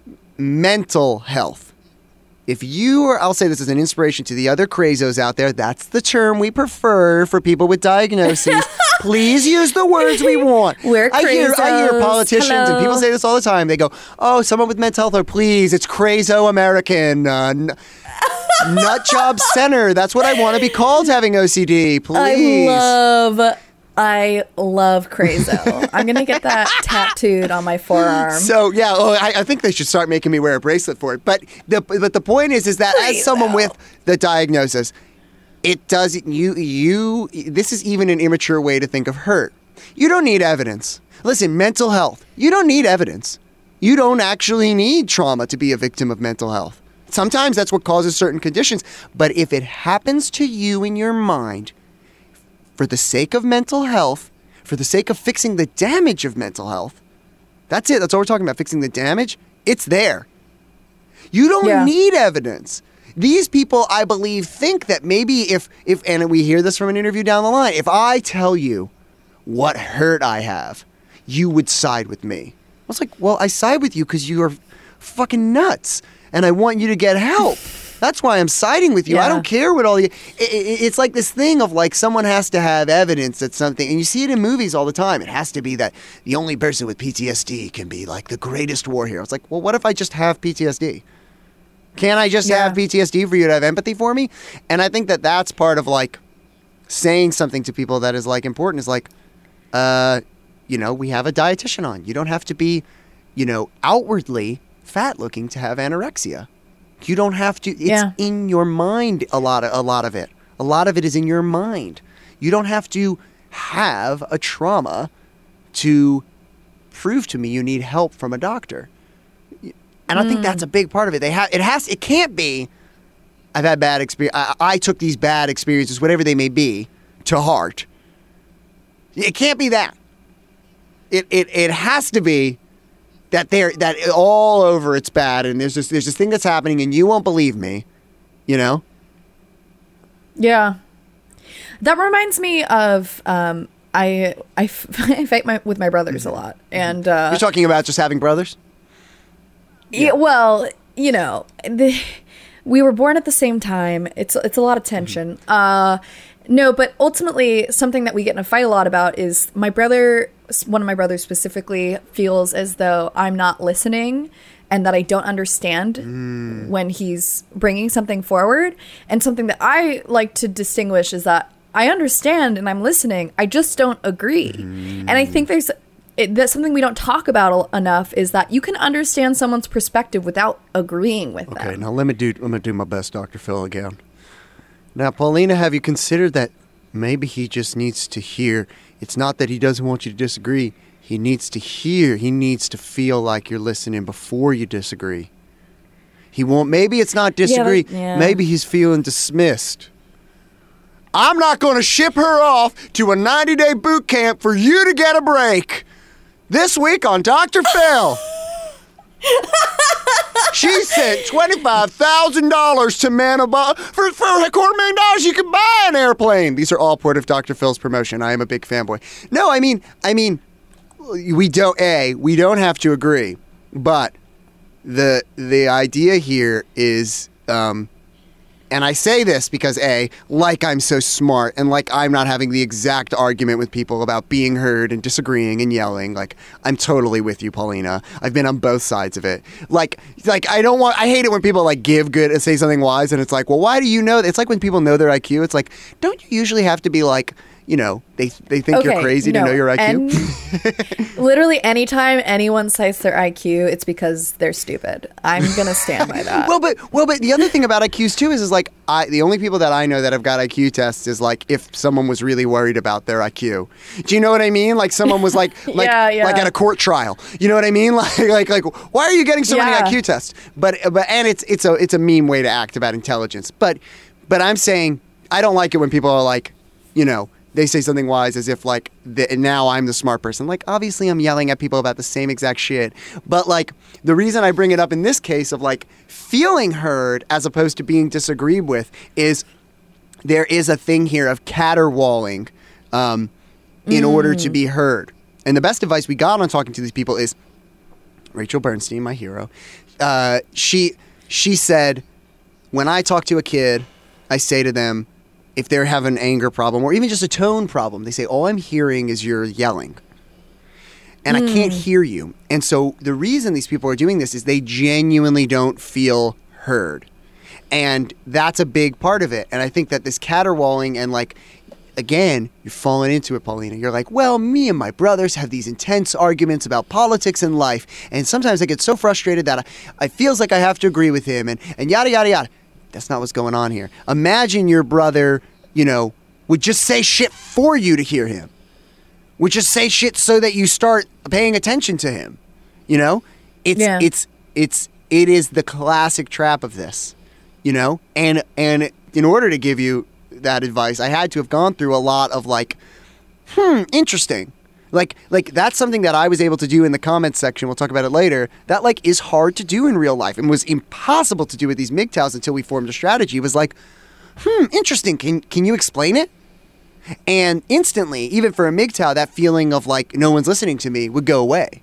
mental health. If you are, I'll say this as an inspiration to the other crazos out there, that's the term we prefer for people with diagnoses. Please use the words we want. We're I hear, I hear crazos. politicians Hello. and people say this all the time. They go, oh, someone with mental health, or please, it's crazo American. Uh, n- nut job center. That's what I want to be called, having O C D. Please. I love, I love crazo. I'm gonna get that tattooed on my forearm. So yeah, oh, I, I think they should start making me wear a bracelet for it. But the but the point is, is that as someone with the diagnosis, it does you you. This is even an immature way to think of hurt. You don't need evidence. Listen, mental health. You don't need evidence. You don't actually need trauma to be a victim of mental health. Sometimes that's what causes certain conditions. But if it happens to you in your mind, for the sake of mental health, for the sake of fixing the damage of mental health, that's it. That's all we're talking about, fixing the damage. It's there. You don't Yeah. need evidence. These people, I believe, think that maybe if, if, and we hear this from an interview down the line, if I tell you what hurt I have, you would side with me. I was like, well, I side with you because you are fucking nuts, and I want you to get help. That's why I'm siding with you. I Yeah. don't care what all you... It, it, it's like this thing of like someone has to have evidence that something... And you see it in movies all the time. It has to be that the only person with P T S D can be like the greatest war hero. It's like, well, what if I just have P T S D? Can't I just Yeah. have P T S D for you to have empathy for me? And I think that that's part of like saying something to people that is like important is like, uh, you know, we have a dietitian on. You don't have to be, you know, outwardly fat looking to have anorexia. You don't have to. It's Yeah. in your mind. A lot of a lot of it. A lot of it is in your mind. You don't have to have a trauma to prove to me you need help from a doctor. And I think that's a big part of it. They have it has it can't be. I've had bad experience. I, I took these bad experiences, whatever they may be, to heart. It can't be that. It it it has to be that they're that all over it's bad, and there's this there's this thing that's happening, and you won't believe me, you know. Yeah, that reminds me of um, I I, f- I fight my, with my brothers a lot, and uh, You're talking about just having brothers? yeah. Well, you know, the, we were born at the same time. It's it's a lot of tension. Mm-hmm. Uh, no, but ultimately, something that we get in a fight a lot about is my brother. One of my brothers specifically feels as though I'm not listening and that I don't understand mm. when he's bringing something forward. And something that I like to distinguish is that I understand and I'm listening. I just don't agree. Mm. And I think there's it, that's something we don't talk about enough is that you can understand someone's perspective without agreeing with okay, them. Okay, now let me do let me do my best, Doctor Phil, again. Now, Paulina, have you considered that maybe he just needs to hear? It's not that he doesn't want you to disagree. He needs to hear. He needs to feel like you're listening before you disagree. He won't. Maybe it's not disagree. Yeah, yeah. Maybe he's feeling dismissed. I'm not going to ship her off to a ninety-day boot camp for you to get a break. This week on Doctor Phil. She sent twenty-five thousand dollars to Manabah. For, for a quarter million dollars, you can buy an airplane. These are all part of Doctor Phil's promotion. I am a big fanboy. No, I mean, I mean, we don't, A, we don't have to agree. But the the idea here is, um, and I say this because, A, like I'm so smart and like I'm not having the exact argument with people about being heard and disagreeing and yelling. Like, I'm totally with you, Paulina. I've been on both sides of it. Like, like I don't want, I hate it when people like give good and say something wise and it's like, well, why do you know that? It's like when people know their I Q. It's like, don't you usually have to be like, you know, they they think okay, you're crazy no. to know your I Q? And literally anytime anyone cites their I Q, it's because they're stupid. I'm going to stand by that. well, but well, but the other thing about I Qs too is, is like, I the only people that I know that have got I Q tests is like if someone was really worried about their I Q. Do you know what I mean? Like someone was like, like, yeah, yeah. like at a court trial. You know what I mean? Like, like, like, why are you getting so yeah. many I Q tests? But, but, and it's it's a it's a mean way to act about intelligence. But, but I'm saying I don't like it when people are like, you know, they say something wise as if like the, now I'm the smart person. Like obviously I'm yelling at people about the same exact shit. But like the reason I bring it up in this case of like feeling heard as opposed to being disagreed with is there is a thing here of caterwauling um, in mm. order to be heard. And the best advice we got on talking to these people is Rachel Bernstein, my hero. Uh, she she said, when I talk to a kid, I say to them, if they have an anger problem or even just a tone problem, they say, all I'm hearing is you're yelling. And mm. I can't hear you. And so the reason these people are doing this is they genuinely don't feel heard. And that's a big part of it. And I think that this caterwauling and like, again, you're falling into it, Paulina. You're like, well, me and my brothers have these intense arguments about politics and life. And sometimes I get so frustrated that I, I feels like I have to agree with him and, and yada, yada, yada. That's not what's going on here. Imagine your brother, you know, would just say shit for you to hear him. Would just say shit so that you start paying attention to him. You know? It's yeah. it's it's it is the classic trap of this. You know? And and in order to give you that advice, I had to have gone through a lot of like, hmm, interesting. Like, like that's something that I was able to do in the comments section. We'll talk about it later. That like is hard to do in real life and was impossible to do with these M G T Os until we formed a strategy. It was like, hmm, interesting. Can can you explain it? And instantly, even for a M G T O, that feeling of like no one's listening to me would go away.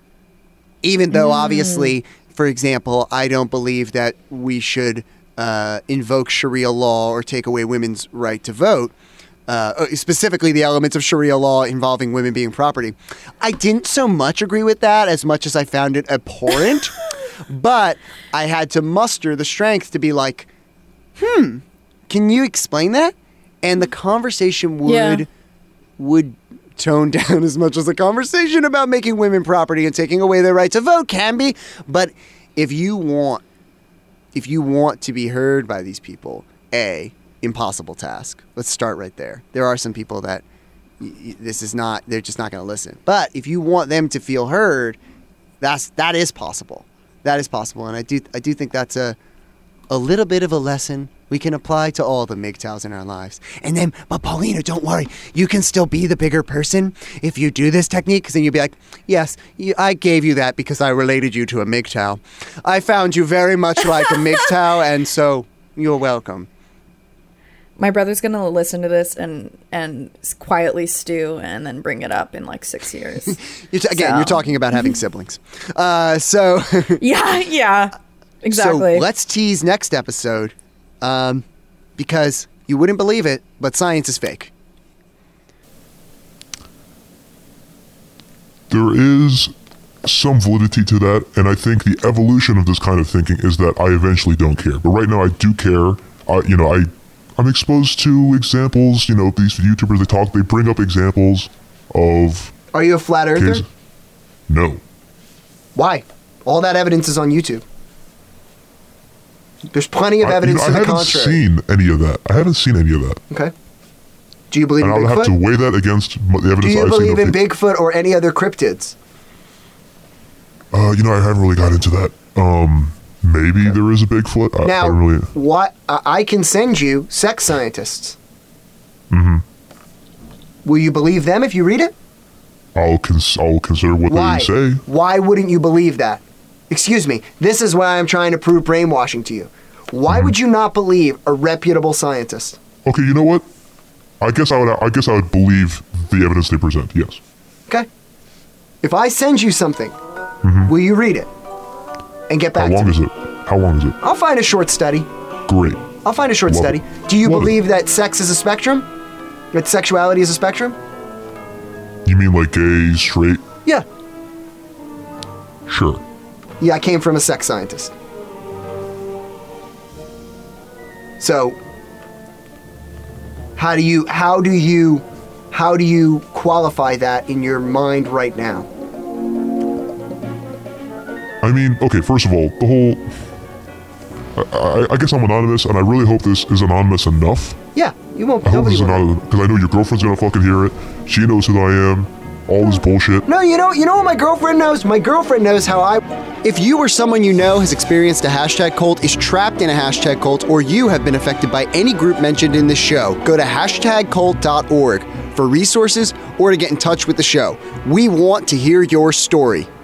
Even though, mm. obviously, for example, I don't believe that we should uh, invoke Sharia law or take away women's right to vote. Uh, specifically the elements of Sharia law involving women being property. I didn't so much agree with that as much as I found it abhorrent, but I had to muster the strength to be like, hmm, can you explain that? And the conversation would yeah. would tone down as much as a conversation about making women property and taking away their right to vote can be. But if you want, if you want to be heard by these people, A, impossible task. Let's start right there. There are some people that y- y- this is not, they're just not going to listen. But if you want them to feel heard, that's that is possible. that is possible, and I do I do think that's a a little bit of a lesson we can apply to all the M G T O Ws in our lives. And then, but Paulina, don't worry. You can still be the bigger person if you do this technique, because then you'll be like, yes, you, I gave you that because I related you to a M G T O W. I found you very much like a M G T O W, and so you're welcome. My brother's gonna listen to this and and quietly stew and then bring it up in like six years. You're t- again, So. you're talking about having siblings. Uh, so, Yeah, yeah, exactly. so let's tease next episode, um, because you wouldn't believe it, but science is fake. There is some validity to that, and I think the evolution of this kind of thinking is that I eventually don't care. But right now I do care. I, you know, I, I'm exposed to examples, you know, these YouTubers, they talk, they bring up examples of Are you a flat earther? kids. No. Why? All that evidence is on YouTube. There's plenty of I, you evidence know, to I the haven't contrary. seen any of that. I haven't seen any of that. Okay. Do you believe And I in would have to Bigfoot? weigh that against m- the Do evidence you I've believe seen. in of it. Bigfoot or any other cryptids? Uh, you know, I haven't really got into that. Um, maybe there is a Bigfoot. I, I Now, don't really. what I I can send you sex scientists. Mm-hmm. Will you believe them if you read it? I'll cons- I'll consider what Why? they say. Why wouldn't you believe that? Excuse me. This is why I'm trying to prove brainwashing to you. Why Mm-hmm. would you not believe a reputable scientist? Okay, you know what? I guess I would. I guess I would believe the evidence they present. Yes. Okay. If I send you something, will you read it and get Mm-hmm. How back long to is me? it? How long is it? I'll find a short study. Great. I'll find a short Love study. it. Do you Love it. believe that sex is a spectrum? That sexuality is a spectrum? You mean like gay, straight? Yeah. Sure. Yeah, I came from a sex scientist. So, how do you how do you how do you qualify that in your mind right now? I mean, okay. First of all, the whole. I, I, I guess I'm anonymous, and I really hope this is anonymous enough. Yeah, you won't. I hope Nobody this is will. anonymous because I know your girlfriend's gonna fucking hear it. She knows who I am. All this bullshit. No, you know, you know what my girlfriend knows. My girlfriend knows how I. If you or someone you know has experienced a hashtag cult, is trapped in a hashtag cult, or you have been affected by any group mentioned in this show, go to hashtag cult dot org for resources or to get in touch with the show. We want to hear your story.